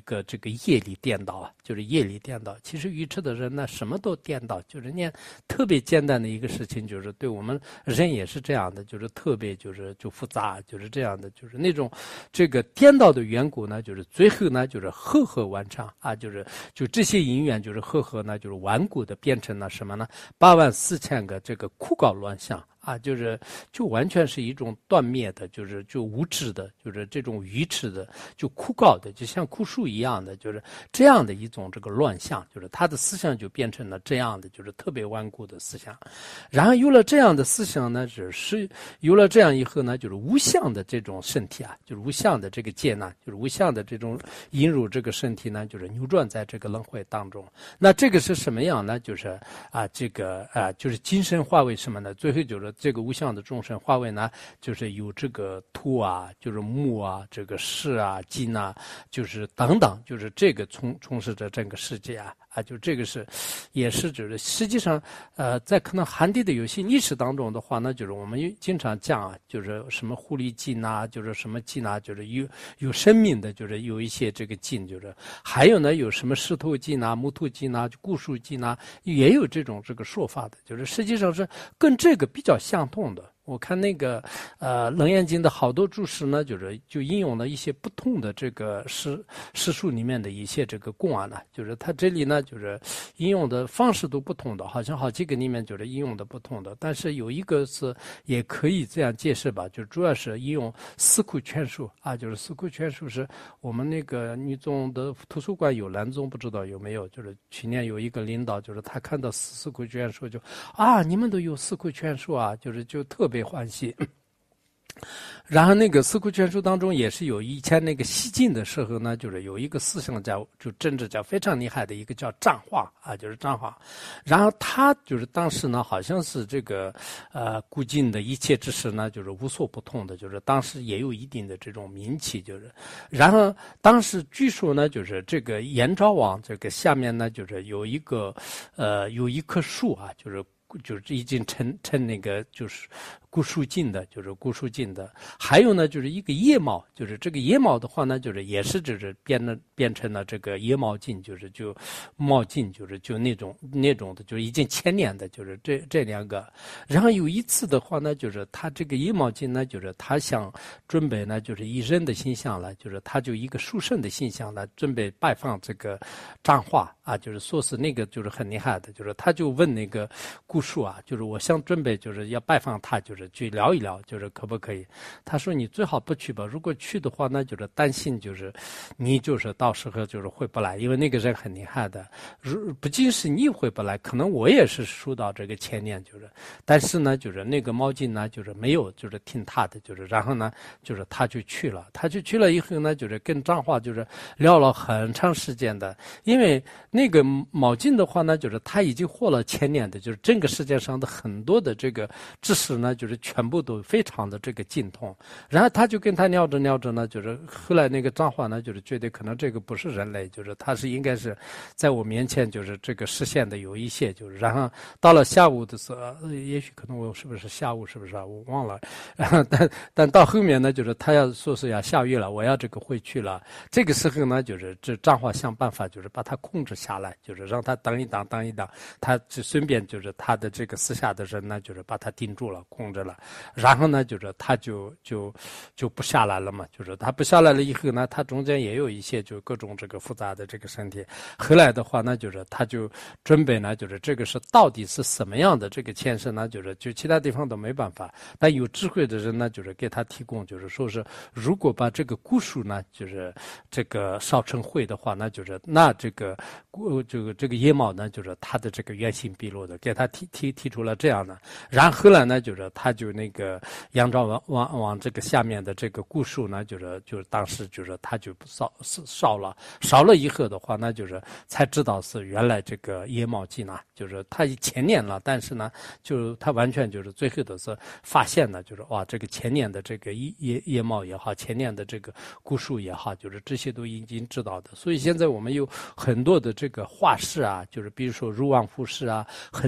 个业力颠倒啊，就是业力颠倒。其实愚痴的人呢，什么都颠倒，就是念特别简单的一个事情，就是对我们人也是这样的，就是特别就复杂，就是这样的，就是那种这个颠倒的缘故呢，就是最后呢就是和完成啊，就这些因缘就是和呢就是顽固的变成了什么呢？84000个这个枯槁乱象。啊，就完全是一种断灭的，就无知的，就是这种愚痴的，就枯槁的，就像枯树一样的，就是这样的一种这个乱象，就是他的思想就变成了这样的，就是特别顽固的思想。然后有了这样的思想呢，是有了这样以后呢，就是无相的这种身体啊，就是无相的这个劫难，就是无相的这种引入这个身体呢，就是扭转在这个轮回当中。那这个是什么样呢？就是就是精神化为什么呢？最后就是这个无相的众生化为呢，就是有这个土啊，就是木啊，这个石啊、金啊，就是等等，就是这个充实着整个世界啊。就这个也是就是实际上，在可能汉地的有些历史当中的话呢，就是我们经常讲啊，就是什么狐狸精啊，就是什么精啊，就是有生命的，就是有一些这个精，就是还有呢有什么石头精啊、木头精啊、固树精啊，也有这个说法的，就是实际上是跟这个比较相同的。我看那个楞严经的好多注释呢，就引用了一些不同的这个诗书里面的一些这个公案呢，就是它这里呢就是引用的方式都不同的，好像好几个里面就是引用的不同的，但是有一个是也可以这样解释吧，就主要是引用四库全书啊，就是四库全书是我们那个女总的图书馆有，兰总不知道有没有，就是去年有一个领导，就是他看到四库全书就你们都有四库全书啊，就特别欢喜。然后那个四库全书当中也是有以前那个西晋的时候呢，就是有一个思想家，就政治家非常厉害的一个叫张化啊，就是张化。然后他就是当时呢，好像是这个古今的一切知识呢，就是无所不通的，就是当时也有一定的这种名气，就是然后当时据说呢，就是这个燕昭王这个下面呢，就是有一棵树啊，就是已经成那个就是固树境的，就是固树境的。还有呢，就是一个叶帽，就是这个叶帽的话呢，就是也是就是变成了这个叶帽镜，就帽镜，就那种的，就是已经千年的，就是这两个。然后有一次的话呢，就是他这个叶帽镜呢，就是他想准备呢，就是以人的形象了，就是他就一个书生的形象了，准备拜访这个张化啊，就是说是那个就是很厉害的，就是他就问那个顾树啊，就是我想准备就是要拜访他，就是去聊一聊，就是可不可以？他说你最好不去吧，如果去的话，那就是担心就是你就是到时候就是回不来，因为那个人很厉害的，不仅是你回不来，可能我也是受到这个牵连，就是但是呢，就是那个毛巾呢，就是没有就是听他的，就是然后呢，就是他就去了以后呢，就是跟张化就是聊了很长时间的，因为那个毛巾的话呢，就是他已经活了千年的，就是整个世界上的很多的这个知识呢，就是全部都非常的这个精通。然后他就跟他聊着呢，就是后来那个张化呢，就是觉得可能这个不是人类，就是他是应该是在我面前就是这个实现的有一些，就是然后到了下午的时候，也许可能我是不是下午是不是啊？我忘了。然后但到后面呢，就是他要说是要下雨了，我要这个回去了。这个时候呢，就是这张化想办法就是把他控制下来，就是让他等一等，他就顺便就是他的这个私下的人呢，就是把他盯住了，控制了。然后呢，就是他就不下来了嘛，就是他不下来了以后呢，他中间也有一些就各种这个复杂的这个身体。后来的话呢，就是他就准备呢，就是这个是到底是什么样的这个前身呢？就其他地方都没办法，但有智慧的人呢，就是给他提供，就是说是如果把这个古书呢，就是这个烧成灰的话，那就是那这个叶帽呢，就是他的这个原形毕露的，给他提出了这样的。然后呢，就是他就那个杨昭王这个下面的这个古书呢，就是当时就是他就烧了以后的话，那就是才知道是原来这个叶帽镜啊，就是他前年了，但是呢，就他完全就是最后的是发现了，就是哇，这个前年的这个叶帽也好，前年的这个古书也好，就是这些都已经知道的。所以现在我们有很多的这个画师啊，就是比如说如王复氏啊，很多的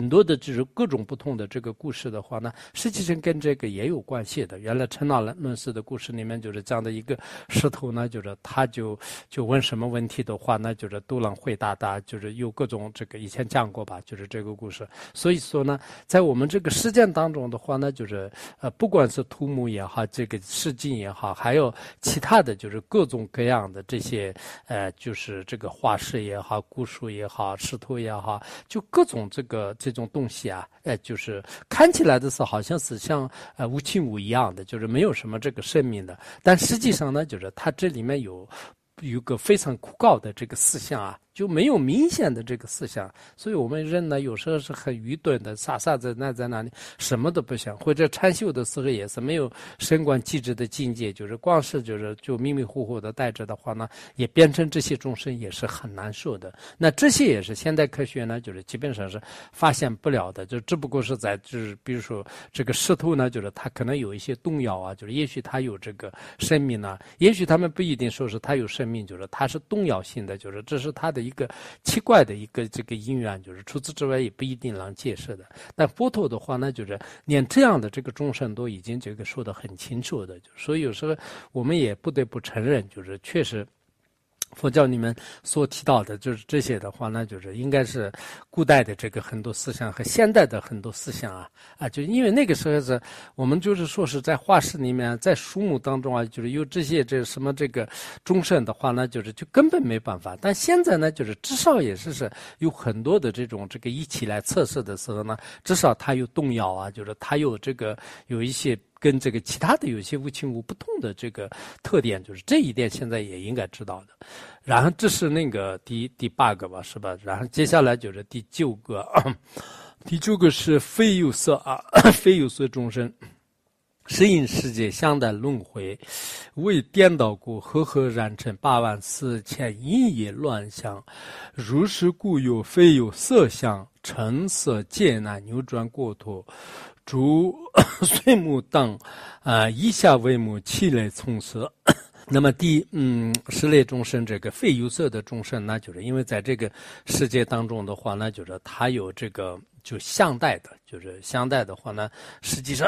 就是各种不同的这个故事的话呢，实际上跟这个也有关系的。原来陈老论事的故事里面就是这样的一个石头呢，就是他就问什么问题的话呢，就是都能回答的，就是有各种这个以前讲过吧，就是这个故事。所以说呢，在我们这个实践当中的话呢，就是不管是图木也好，这个诗经也好，还有其他的就是各种各样的这些就是这个画室也好，古书也好，石头也好，就各种这种东西啊，就是看起来的是好像是像无情物一样的，就是没有什么这个生命的，但实际上呢，就是它这里面有个非常枯槁的这个思想啊，就没有明显的这个思想，所以我们人呢有时候是很愚钝的，傻傻的在那里什么都不想，或者禅修的时候也是没有升观机智的境界，就是光是就迷迷糊糊的带着的话呢，也变成这些众生也是很难受的。那这些也是现代科学呢，就是基本上是发现不了的，就只不过是在就是比如说这个石头呢，就是它可能有一些动摇啊，就是也许它有这个生命呢，也许他们不一定说是它有生命，就是它是动摇性的，就是这是它的一个奇怪的一个这个因缘，就是除此之外也不一定能解释的。但佛陀的话呢，就是连这样的这个众生都已经这个说得很清楚的，所以有时候我们也不得不承认，就是确实佛教里面所提到的就是这些的话呢，就是应该是古代的这个很多思想和现代的很多思想就因为那个时候是我们就是说是在画室里面，在书目当中啊，就是有这些什么这个众生的话呢，就根本没办法。但现在呢，就是至少也是有很多的这个仪器来测试的时候呢，至少它有动摇啊，就是它有有一些跟这个其他的有些无情物不同的这个特点，就是这一点现在也应该知道的。然后这是那个第8个吧，是吧？然后接下来就是第9个，第9个是非有色非有色众生，是因世界相待轮回，为颠倒故，和合染成84000因业乱象，如是故有非有色相，成色界难扭转过脱。诸岁目等以下为目七类从色。那么第10类众生，这个非有色的众生呢，就是因为在这个世界当中的话呢，就是它有这个就相待的，就是相待的话呢，实际上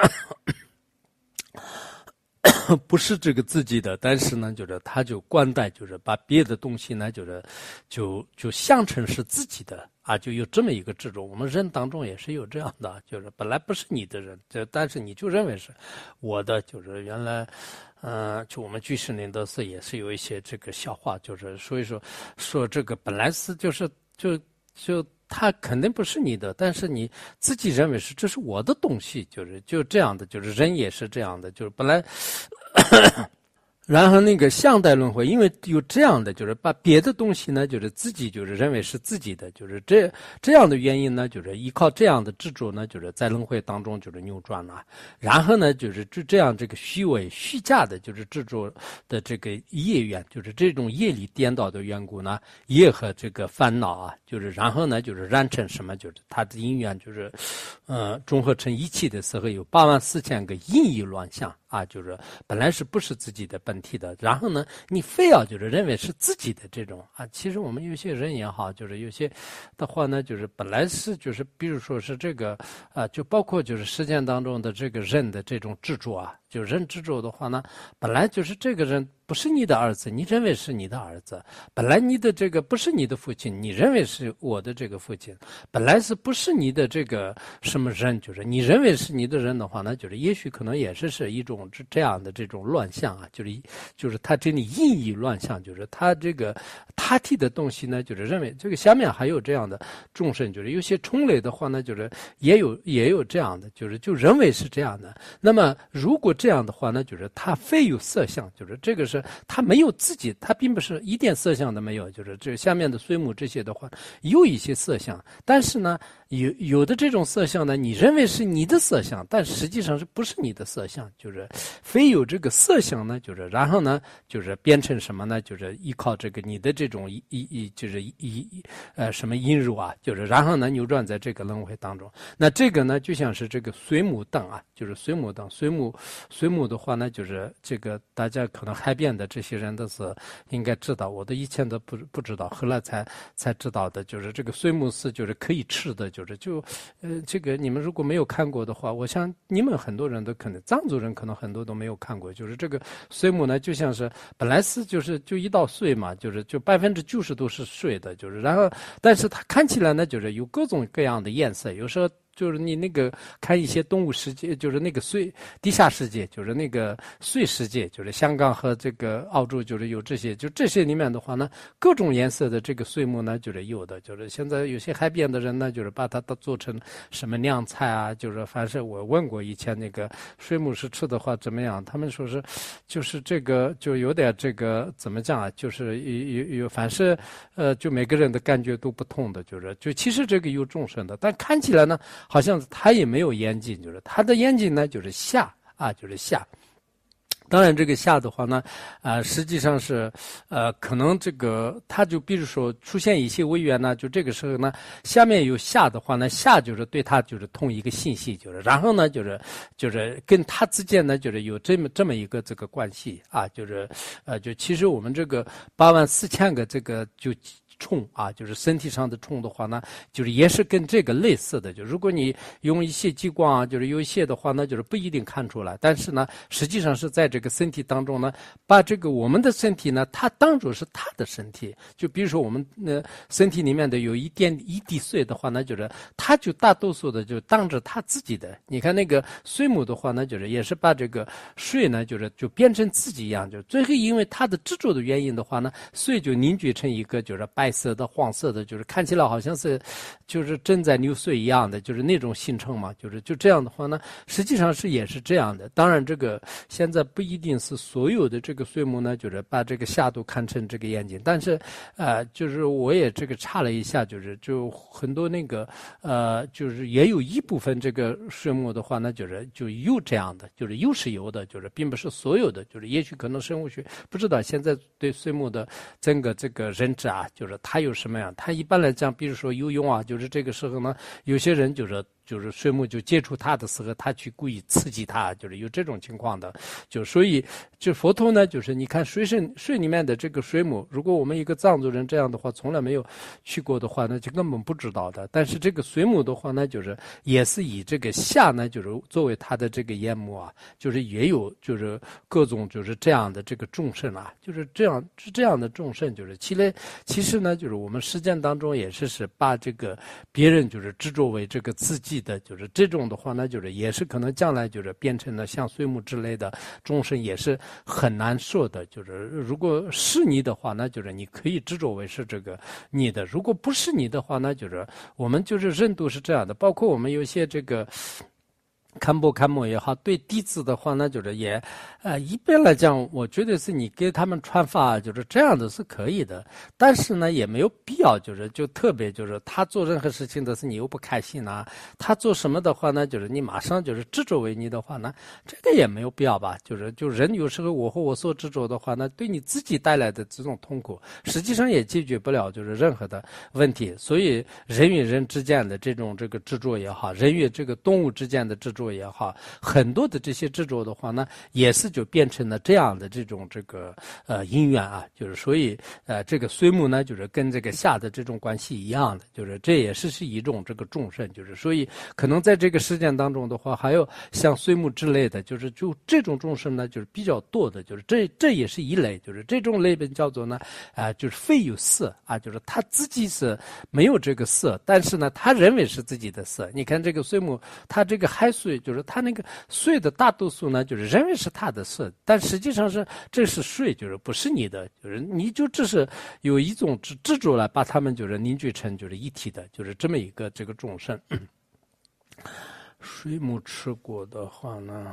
不是这个自己的，但是呢，就是他就观待，就是把别的东西呢，就想成是自己的就有这么一个执着。我们人当中也是有这样的，就是本来不是你的人，但是你就认为是我的，就是原来。就我们居士林德寺也是有一些这个笑话，就是所以说这个本来是就它肯定不是你的，但是你自己认为是这是我的东西，就这样的，就是人也是这样的，就是本来。然后那个相待轮回，因为有这样的，就是把别的东西呢，就是自己就是认为是自己的，就是这样的原因呢，就是依靠这样的执着呢，就是在轮回当中就是扭转了。然后呢，就是这样这个虚伪虚假的，就是执着的这个业缘，就是这种业力颠倒的缘故呢，业和这个烦恼就是然后呢，就是染成什么，就是它的因缘就是综合成一气的时候，有84000个因意乱象。就是本来是不是自己的本体的，然后呢，你非要就是认为是自己的这种其实我们有些人也好，就是有些的话呢，就是本来是就是比如说是这个就包括就是实践当中的这个人的这种执着就人执着的话呢，本来就是这个人不是你的儿子，你认为是你的儿子；本来你的这个不是你的父亲，你认为是我的这个父亲；本来是不是你的这个什么人，就是你认为是你的人的话呢，就是也许可能也是一种这样的这种乱象就是他这里意义乱象，就是他这个他体的东西呢，就是认为这个下面还有这样的众生，就是有些虫类的话呢，就是也有这样的，就认为是这样的。那么如果这样的话呢，就是他非有色相，就是这个是他没有自己，他并不是一点色相都没有，就是这下面的水母这些的话有一些色相，但是呢有的这种色相呢，你认为是你的色相，但实际上是不是你的色相，就是非有这个色相呢，就是然后呢就是变成什么呢，就是依靠这个你的这种就是什么因入就是然后呢扭转在这个轮回当中。那这个呢就像是这个水母灯就是水母灯，水母的话呢，就是这个大家可能海边的这些人都是应该知道，我的以前都不知道，后来才知道的，就是这个水母是就是可以吃的， 这个你们如果没有看过的话，我想你们很多人都可能藏族人可能很多都没有看过，就是这个水母呢，就像是本来是就一道水嘛，就90%都是水的，然后但是它看起来呢，有各种各样的颜色，有时候。你那个看一些动物世界，那个地下世界，那个水世界，香港和这个澳洲，有这些，这些里面的话呢，各种颜色的这个水母呢，有的，现在有些海边的人呢，把它做成什么凉菜啊，凡是我问过以前那个水母是吃的话怎么样，他们说是这个有点这个怎么讲啊，凡是就每个人的感觉都不同的，其实这个有众生的，但看起来呢。好像他也没有眼睛，他的眼睛呢，下啊，下。当然，这个下的话呢，实际上是，可能这个它就比如说出现一些违约呢，就这个时候呢，下面有下的话呢，下对它同一个信息，然后呢，跟它之间呢，有这么一个这个关系啊，就其实我们这个84000个这个虫啊，身体上的虫的话呢，也是跟这个类似的。如果你用一些激光啊，有一些的话呢，不一定看出来。但是呢，实际上是在这个身体当中呢，把这个我们的身体呢，它当作是它的身体。就比如说我们身体里面的有一滴水的话呢，它就大多数的当着它自己的。你看那个水母的话呢，也是把这个水呢，就变成自己一样。最后因为它的执着的原因的话呢，水就凝聚成一个白色的、黄色的，看起来好像是正在流水一样的，那种形成嘛，就这样的话呢，实际上也是这样的。当然，这个现在不一定是所有的这个水母呢，把这个下都看成这个眼睛，但是我也这个查了一下，就很多那个也有一部分这个水母的话呢，就有这样的，有是有的，并不是所有的，也许可能生物学不知道现在对水母的整个这个认知啊，它有什么样？它一般来讲，比如说游泳啊，这个时候呢，有些人水母就接触它的时候，它去故意刺激它，有这种情况的。所以佛陀呢，你看水里面的这个水母，如果我们一个藏族人这样的话，从来没有去过的话，那就根本不知道的。但是这个水母的话呢，也是以这个下呢，作为它的这个眼目啊，也有各种这样的这个众生啊，这样的众生，其实呢，我们实践当中也是把这个别人执着为这个自己的，这种的话呢，也是可能将来变成了像水母之类的众生，也是很难说的。如果是你的话，那你可以执着为是这个你的；如果不是你的话，那我们人都是这样的，包括我们有些这个。看播也好，对弟子的话呢，也，一般来讲，我觉得是你给他们传法，这样的是可以的，但是呢，也没有必要，就特别他做任何事情的是你又不开心啊，他做什么的话呢，你马上执着为你的话呢，这个也没有必要吧，人有时候我和我所执着的话呢，对你自己带来的这种痛苦，实际上也解决不了任何的问题，所以人与人之间的这个执着也好，人与这个动物之间的执着也好，很多的这些执着的话呢，也是变成了这样的这种因缘啊，所以这个水母呢，跟这个下的这种关系一样的，这也是一种这个众生，所以可能在这个事件当中的话，还有像水母之类的，就这种众生呢，比较多的，这也是一类，这种类本叫做呢非有色啊，他自己是没有这个色，但是呢，他认为是自己的色。你看这个水母，它这个海水。它那个水的大多数呢，认为是它的色，但实际上这是水，不是你的，你只是有一种执着来把它们凝聚成一体的，这么一个这个众生。水母吃过的话呢，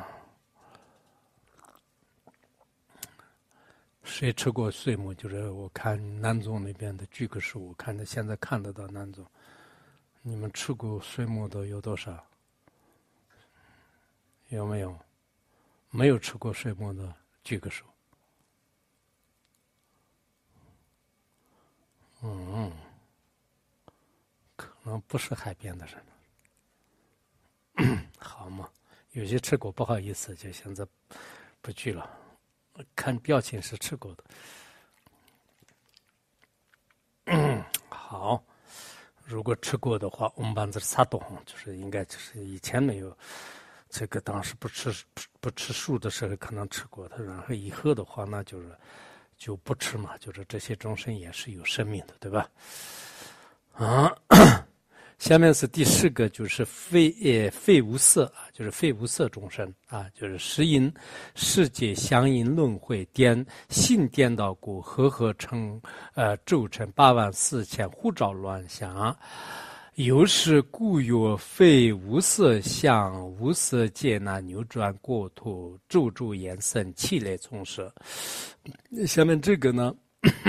谁吃过水母？我看南宗那边的举个手，我看现在看得到南宗，你们吃过水母的有多少？有没有？没有吃过水母的举个手。可能不是海边的人。好嘛，有些吃过，不好意思，就现在不去了。看表情是吃过的。好， 如果吃过的话，我们班子撒东就是应该就是以前没有这个，当时不吃素的时候可能吃过它，然后以后的话那就是就不吃嘛，就是这些众生也是有生命的，对吧？啊。下面是第4个，就是非无色啊，就是非无色众生啊，就是十因世界相应轮回性颠倒故，合成骤成84000护照乱想，由是故曰非无色相，无色界那扭转过土，咒延伸气类从事。下面这个呢？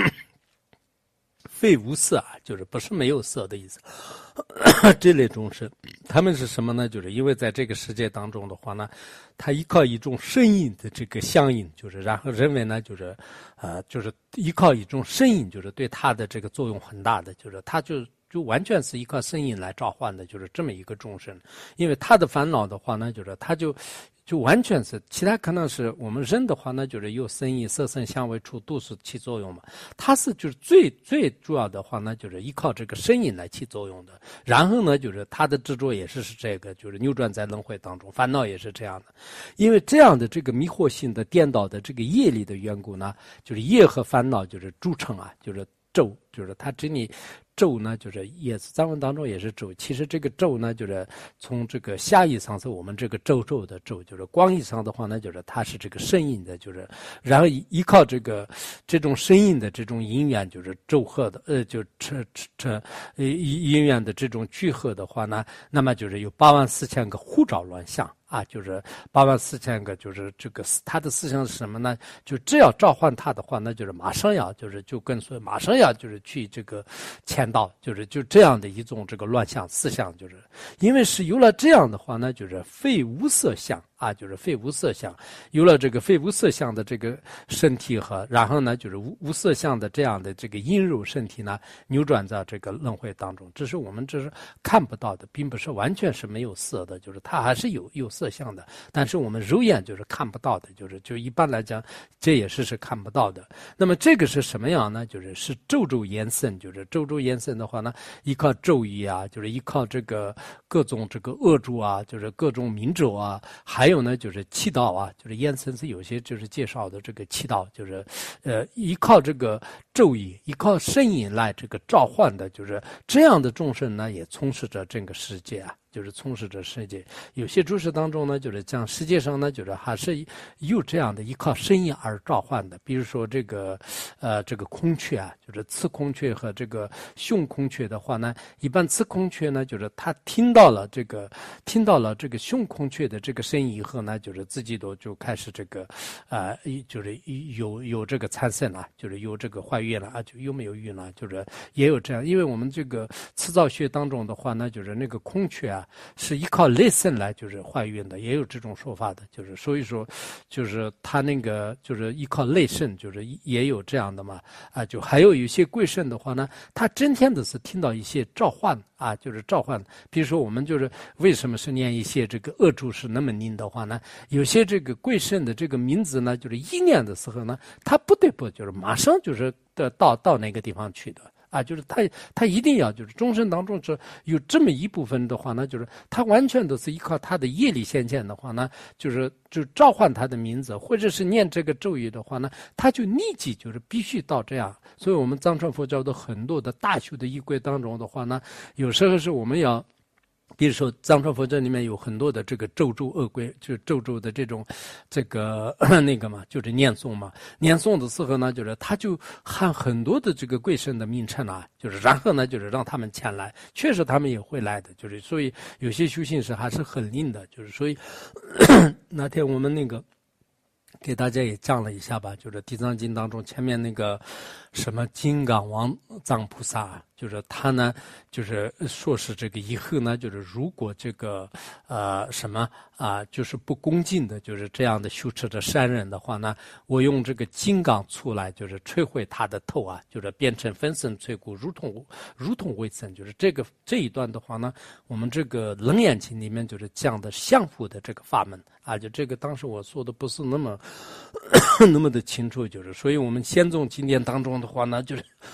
非无色啊，就是不是没有色的意思。这类众生，他们是什么呢？就是因为在这个世界当中的话呢，他依靠一种声音的这个相应，就是然后认为呢，就是依靠一种声音，就是对他的这个作用很大的，就是他就完全是依靠声音来召唤的，就是这么一个众生。因为他的烦恼的话呢，就是他就完全是，其他可能是我们人的话呢，就是有声音、色声、香味触都是起作用嘛。它是就是最主要的话呢，就是依靠这个声音来起作用的。然后呢，就是他的执着也是这个，就是扭转在轮回当中，烦恼也是这样的。因为这样的这个迷惑性的颠倒的这个业力的缘故呢，就是业和烦恼就是铸成啊，就是咒，就是它这里。咒呢，就是也是藏文当中也是咒。其实这个咒呢，就是从这个下意上是我们这个咒的咒，就是光意上的话呢，就是它是这个声音的，就是然后依靠这种声音的这种音源，就是咒和的就音源的这种聚合的话呢，那么就是有84000个护照乱象。啊，就是84000个，就是这个他的思想是什么呢？就只要召唤他的话，那就是马上要就跟随，马上要就是去这个签到，就这样的一种这个乱象思想，就是因为是有了这样的话呢，就是非无色相啊，就是非无色相，有了这个非无色相的这个身体和，然后呢就是无色相的这样的这个阴柔身体呢，扭转在这个轮回当中，这是我们这是看不到的，并不是完全是没有色的，就是它还是有色相的，但是我们肉眼就是看不到的，就一般来讲，这也是看不到的。那么这个是什么样呢？是咒延伸，就是咒延伸的话呢，依靠咒语啊，就是依靠这个各种这个恶咒啊，就是各种明咒啊，还有呢就是祈祷啊，就是延伸是有些就是介绍的这个祈祷，就是依靠这个咒语，依靠声音来这个召唤的，就是这样的众生呢，也充斥着这个世界啊。就是充斥着世界，有些注释当中呢，就是讲世界上呢，就是还是有这样的依靠声音而召唤的，比如说这个孔雀啊，就是雌孔雀和这个雄孔雀的话呢，一般雌孔雀呢，就是它听到了这个雄孔雀的这个声音以后呢，就是自己就开始这个就是有这个产生了，就是有这个怀孕了啊，就有没有孕了，就是也有这样，因为我们这个辞藻学当中的话呢，就是那个孔雀啊。是依靠类生来就是怀孕的，也有这种说法的，就是所以说，就是他那个就是依靠类生，就是也有这样的嘛啊，就还有一些贵生的话呢，他整天都是听到一些召唤啊，就是召唤，比如说我们就是为什么是念一些这个恶咒是那么念的话呢？有些这个贵生的这个名字呢，就是一念的时候呢，他不得不就是马上就是到那个地方去的。啊，就是他一定要就是终身当中是有这么一部分的话呢，就是他完全都是依靠他的业力显现的话呢，就召唤他的名字，或者是念这个咒语的话呢，他就立即就是必须到这样。所以我们藏传佛教的很多的大修的仪轨当中的话呢，有时候是我们要。比如说，藏传佛教里面有很多的这个咒恶规，就是咒的这种，这个那个嘛，就是念诵嘛。念诵的时候呢，就是他就喊很多的这个贵生的名称啊，就是然后呢，就是让他们前来，确实他们也会来的，就是所以有些修行是还是很灵的，就是所以那天我们那个。给大家也讲了一下吧，就是《地藏经》当中前面那个什么金刚王藏菩萨，就是他呢，就是说是这个以后呢，就是如果这个什么啊，就是不恭敬的，就是这样的修持的善人的话呢，我用这个金刚杵来，就是摧毁他的头啊，就是变成粉身碎骨，如同为尘。就是这一段的话呢，我们这个《楞严经》里面就是讲的相互的这个法门啊，就这个当时我说的不是那么那么的清楚，就是所以我们先宗经典当中的话呢，就是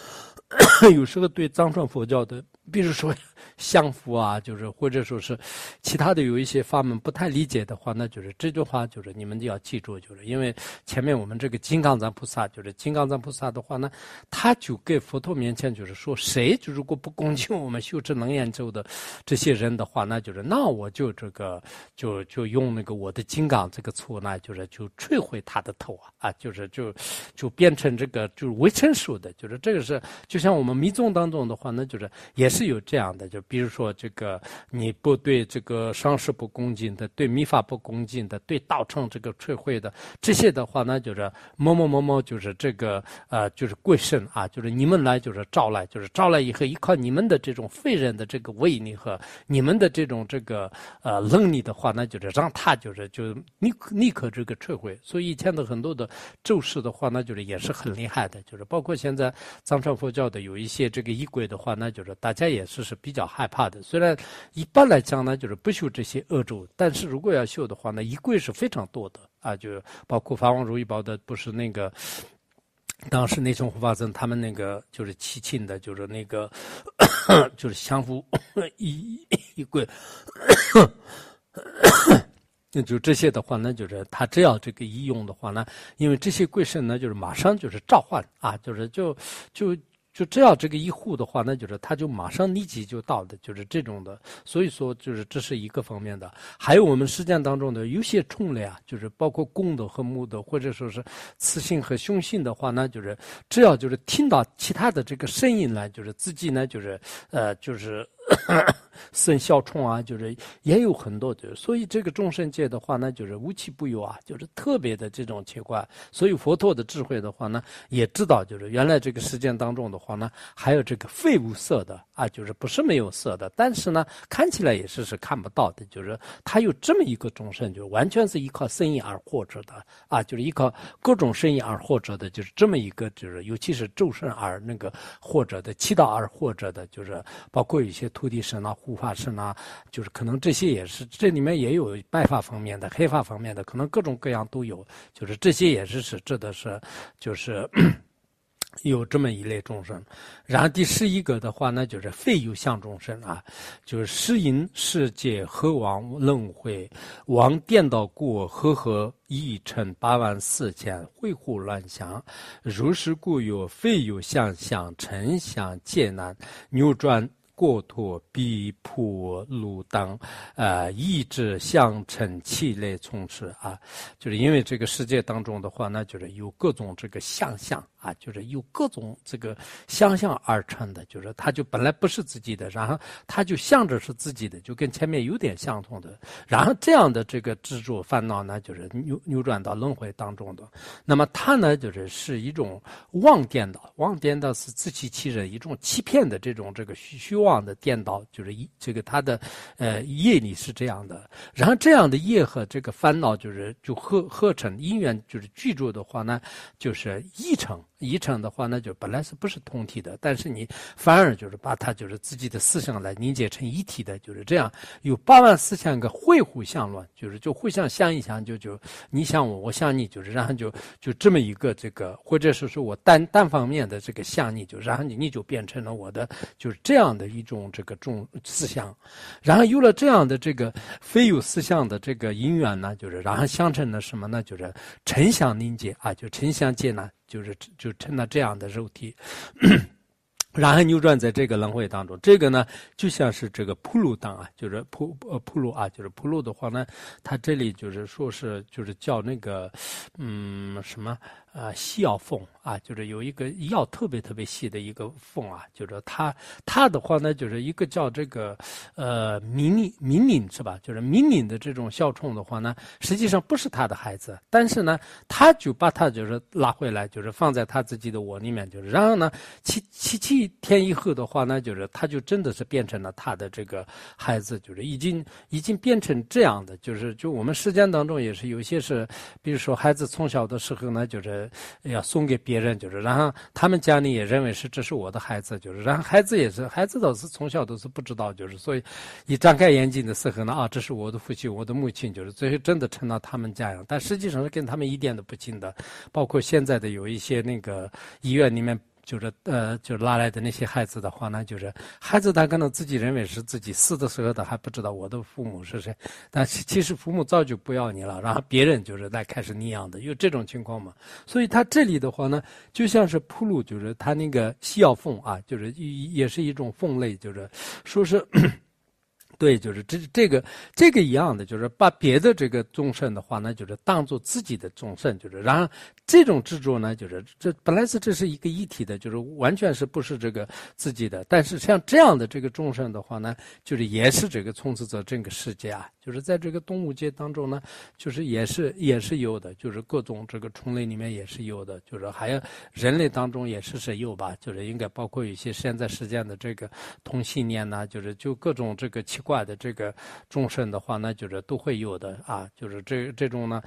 有时候对藏传佛教的，比如说相符啊，就是或者说是其他的有一些法门不太理解的话，那就是这句话就是你们就要记住，就是因为前面我们这个金刚藏菩萨，就是金刚藏菩萨的话呢，他就给佛陀面前就是说，谁就如果不恭敬我们修持能言咒的这些人的话，那就是那我就这个就用那个我的金刚这个杵呢，就是就摧毁他的头就是就变成这个就是为成熟的，就是这个是就像我们密宗当中的话呢，就是也是有这样的，就比如说这个你不对这个上师不恭敬的，对密法不恭敬的，对道场这个摧毁的，这些的话呢，就是某某某某就是这个就是贵圣就是你们来就是招来，就是招来以后依靠你们的这种非人的这个威力和你们的这种这个能力的话呢，就是让他就是就立刻这个摧毁。所以以前的很多的咒师的话呢，就是也是很厉害的，就是包括现在藏传佛教的有一些这个仪轨的话呢，就是大家也是比较害怕的。虽然一般来讲呢，就是不修这些恶咒，但是如果要修的话呢，仪轨是非常多的就包括法王如意宝的，不是那个。当时那种护法僧他们那个就是祈请的，就是那个就是降服一柜，那就这些的话呢，就是他只要这个一用的话呢，因为这些贵圣呢，就是马上就是召唤就是就只要这个一护的话，那就是他就马上立即就到的，就是这种的。所以说，就是这是一个方面的。还有我们实践当中的有些虫类就是包括公的和母的，或者说是雌性和雄性的话呢，就是只要就是听到其他的这个声音来，就是自己呢就是就是生小虫就是也有很多的。所以这个众生界的话呢，就是无奇不有就是特别的这种奇怪。所以佛陀的智慧的话呢，也知道就是原来这个实践当中的话呢，还有这个非无色的就是不是没有色的，但是呢看起来也是看不到的，就是他有这么一个众生，就完全是依靠声音而活着的就是依靠各种声音而活着的，就是这么一个，就是尤其是众生而那个活着的，祈祷而活着的，就是包括有些土地神护法神就是可能这些也是，这里面也有白发方面的、黑发方面的，可能各种各样都有，就是这些也是指的是就是有这么一类众生。然后第11个的话呢，就是非有相众生就是世因世界何往轮回，往颠倒过和一乘84000会护乱想，如是故有非有相成相劫难，扭转过脱逼迫路当意志相成气类充斥就是因为这个世界当中的话呢，就是有各种这个相就是有各种这个相而成的，就是它就本来不是自己的，然后它就想着是自己的，就跟前面有点相同的，然后这样的这个执着烦恼呢，就是扭转到轮回当中的。那么它呢，是一种妄颠倒是自欺欺人，一种欺骗的这种这个虚妄的颠倒，就是这个它的业力是这样的。然后这样的业和这个烦恼就合成因缘，就是具足的话呢，就是一成的话呢，就本来不是同体的，但是你反而就是把它就是自己的思想来凝结成一体的，就是这样。有84000个会互相乱，就互相想一想，就你想我，我想你，就是然后就这么一个这个，或者是说我单方面的这个想你，就然后你就变成了我的，就是这样的一种这个思想。然后有了这样的这个非有思想的这个因缘呢，就是然后相成了什么呢？就是成相凝结就成相结呢。就成了这样的肉体，然后扭转在这个轮回当中。这个呢，就像是这个铺路当就是铺路就是铺路的话呢，它这里就是说是就是叫那个什么细药缝就是有一个药特别细的一个缝就是它的话呢，就是一个叫这个明领是吧？就是明领的这种小虫的话呢，实际上不是他的孩子，但是呢，他就把他就是拉回来，就是放在他自己的窝里面，就是然后呢7天以后的话呢，就是他就真的是变成了他的这个孩子，就是已经变成这样的，就我们实践当中也是有些是，比如说孩子从小的时候呢，就是要送给别人，就是然后他们家里也认为这是我的孩子，就是然后孩子倒是从小都是不知道，就是所以一张开眼睛的时候呢这是我的父亲我的母亲，就是最后真的成了他们家样，但实际上是跟他们一点都不近的。包括现在的有一些那个医院里面就是拉来的那些孩子的话呢，就是孩子他可能自己认为是自己死的时候他还不知道我的父母是谁，但其实父母早就不要你了，然后别人就是来开始领养的，有这种情况嘛。所以他这里的话呢，就像是铺路，就是他那个西药凤啊，就是也是一种凤类，就是说是。对，就是这个一样的，就是把别的这个众生的话呢，就是当做自己的众生，就是然后这种执着呢，就是这本来这是一个一体的，就是完全是不是这个自己的，但是像这样的这个众生的话呢，就是也是这个从此在这个世界啊，就是在这个动物界当中呢，就是也是有的，就是各种这个虫类里面也是有的，就是还有人类当中也是有吧，就是应该包括一些现在实践的这个同性恋呐，就是就各种这个奇怪的这个众生的话呢，就是都会有的啊，就是这种呢，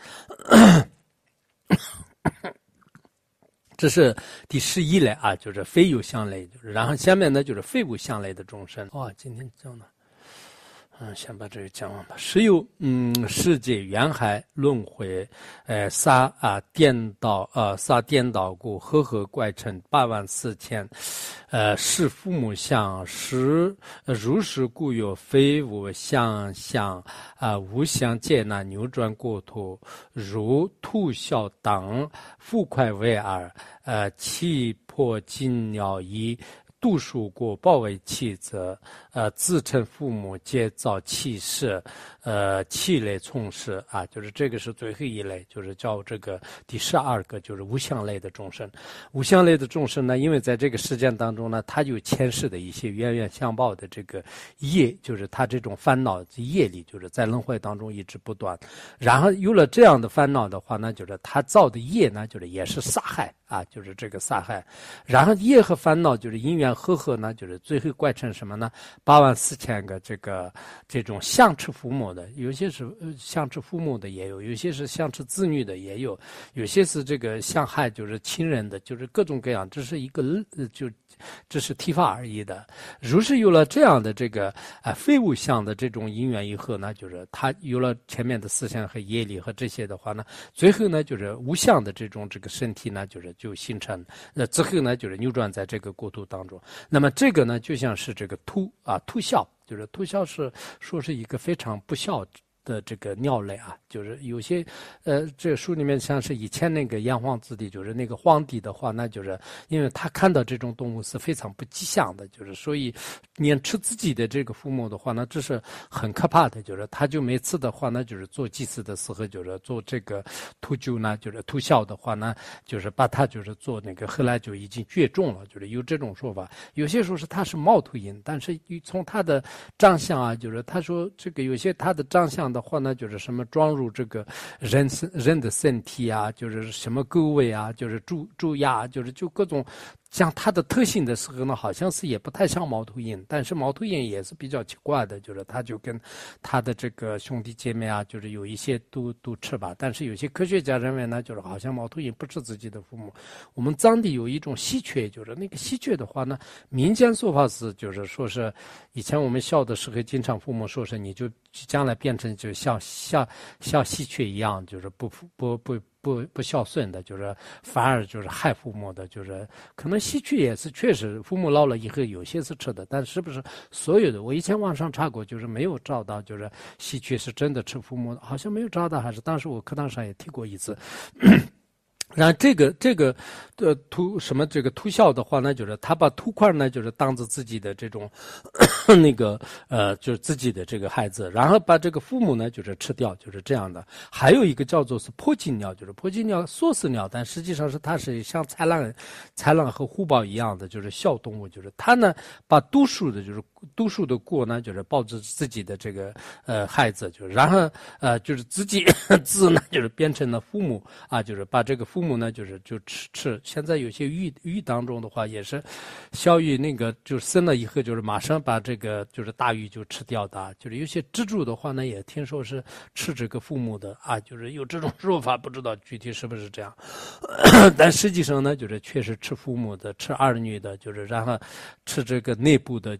这是第11类啊，就是非有相类，就是然后下面呢就是非无相类的众生。哇，今天讲的。先把这个讲完吧。十有世界缘海轮回，撒颠倒故，和怪成84000，是父母相，如是故有非无相无相界那扭转过土，如兔啸等，复快为耳，气破金鸟衣。度数过报为妻子，自称父母皆造气势，气类从事啊，就是这个是最后一类，就是叫这个第12个，就是无相类的众生。无相类的众生呢，因为在这个事件当中呢，他有前世的一些冤冤相报的这个业，就是他这种烦恼业力，就是在轮回当中一直不断。然后有了这样的烦恼的话呢，就是他造的业呢，就是也是杀害啊，就是这个杀害。然后业和烦恼就是因缘和呢，就是最后怪成什么呢？84000个这种相持父母的，有些是相持父母的也有，有些是相持子女的也有，有些是这个相害就是亲人的，就是各种各样，这是一个这是提法而已的。如是有了这样的这个非无相的这种因缘以后呢，就是他有了前面的思想和业力和这些的话呢，最后呢就是无相的这个身体呢，就形成，之后呢就是扭转在这个国土当中。那么这个呢，就像是这个秃啸，就是秃啸是说是一个非常不孝的这个鸟类啊，就是有些这个书里面像是以前那个炎黄子帝，就是那个皇帝的话，那就是因为他看到这种动物是非常不吉祥的，就是所以连吃自己的这个父母的话呢，这是很可怕的，就是他就每次的话呢，就是做祭祀的时候，就是做这个秃鹫呢，就是秃啸的话呢，就是把它就是做那个，后来就已经绝种了，就是有这种说法。有些说是它是猫头鹰，但是从它的长相啊，就是他说这个有些它的长相的话呢，就是什么装入这个人的身体啊，就是什么狗尾啊，就是猪牙，就各种像它的特性的时候呢，好像是也不太像猫头鹰，但是猫头鹰也是比较奇怪的，就是它就跟它的这个兄弟姐妹啊，就是有一些都吃吧，但是有些科学家认为呢，就是好像猫头鹰不是自己的父母。我们藏地有一种稀缺，就是那个稀缺的话呢，民间说法是就是说是以前我们小的时候经常父母说是你就将来变成就像稀缺一样，就是不孝顺的，就是反而就是害父母的，就是可能稀缺也是确实父母老了以后有些是吃的，但是不是所有的？我以前网上查过，就是没有找到，就是稀缺是真的吃父母的，好像没有找到，还是当时我课堂上也提过一次。然后这个秃啸的话呢，就是他把秃块呢，就是当着自己的这种那个就是自己的这个孩子，然后把这个父母呢就是吃掉，就是这样的。还有一个叫做是破金鸟，就是破金鸟缩死鸟，但实际上是它是像豺狼和虎豹一样的，就是小动物，就是它呢把读书的过呢，就是抱着自己的这个孩子，就是然后就是自己字呢就是变成了父母啊，就是把这个父母呢就吃。现在有些鱼当中的话也是小鱼那个就生了以后就是马上把这个就是大鱼就吃掉的，就是有些蜘蛛的话呢也听说是吃这个父母的啊，就是有这种说法，不知道具体是不是这样。但实际上呢就是确实吃父母的，吃儿女的，就是然后吃这个内部的，就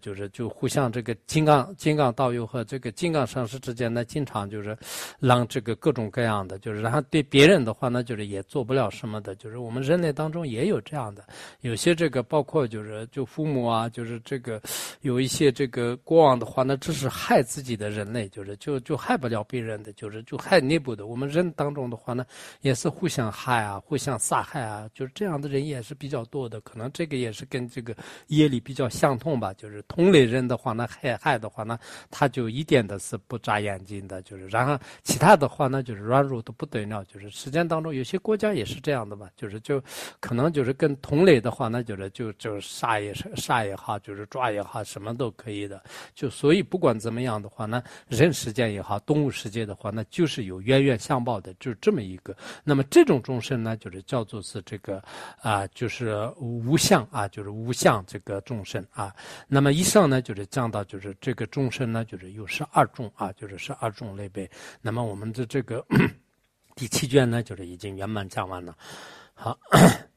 就互相这个金刚道友和这个金刚上师之间呢，经常就是让这个各种各样的，就是然后对别人的话呢，就是也做不了什么的，就是我们人类当中也有这样的，有些这个包括就父母啊，就是这个有一些这个过往的话呢，这是害自己的人类，就害不了别人的，就害内部的。我们人当中的话呢，也是互相害啊，互相杀害啊，就是这样的人也是比较多的，可能这个也是跟这个业力比较相通吧。就是同类人的话呢，害的话呢，他就一点的是不眨眼睛的，就是然后其他的话呢，就是软弱的不得了。就是时间当中有些国家也是这样的吧，就可能就是跟同类的话呢，就杀也好，就是抓也好，什么都可以的。就所以不管怎么样的话呢，人世间也好，动物世界的话呢，就是有冤冤相报的，就是这么一个。那么这种众生呢，就是叫做是这个就是无相啊，就是无相这个众生啊。那么以上呢，就是讲到就是这个众生呢，就是有12种啊，就是12种类别。那么我们的这个第7卷呢，就是已经圆满讲完了。好。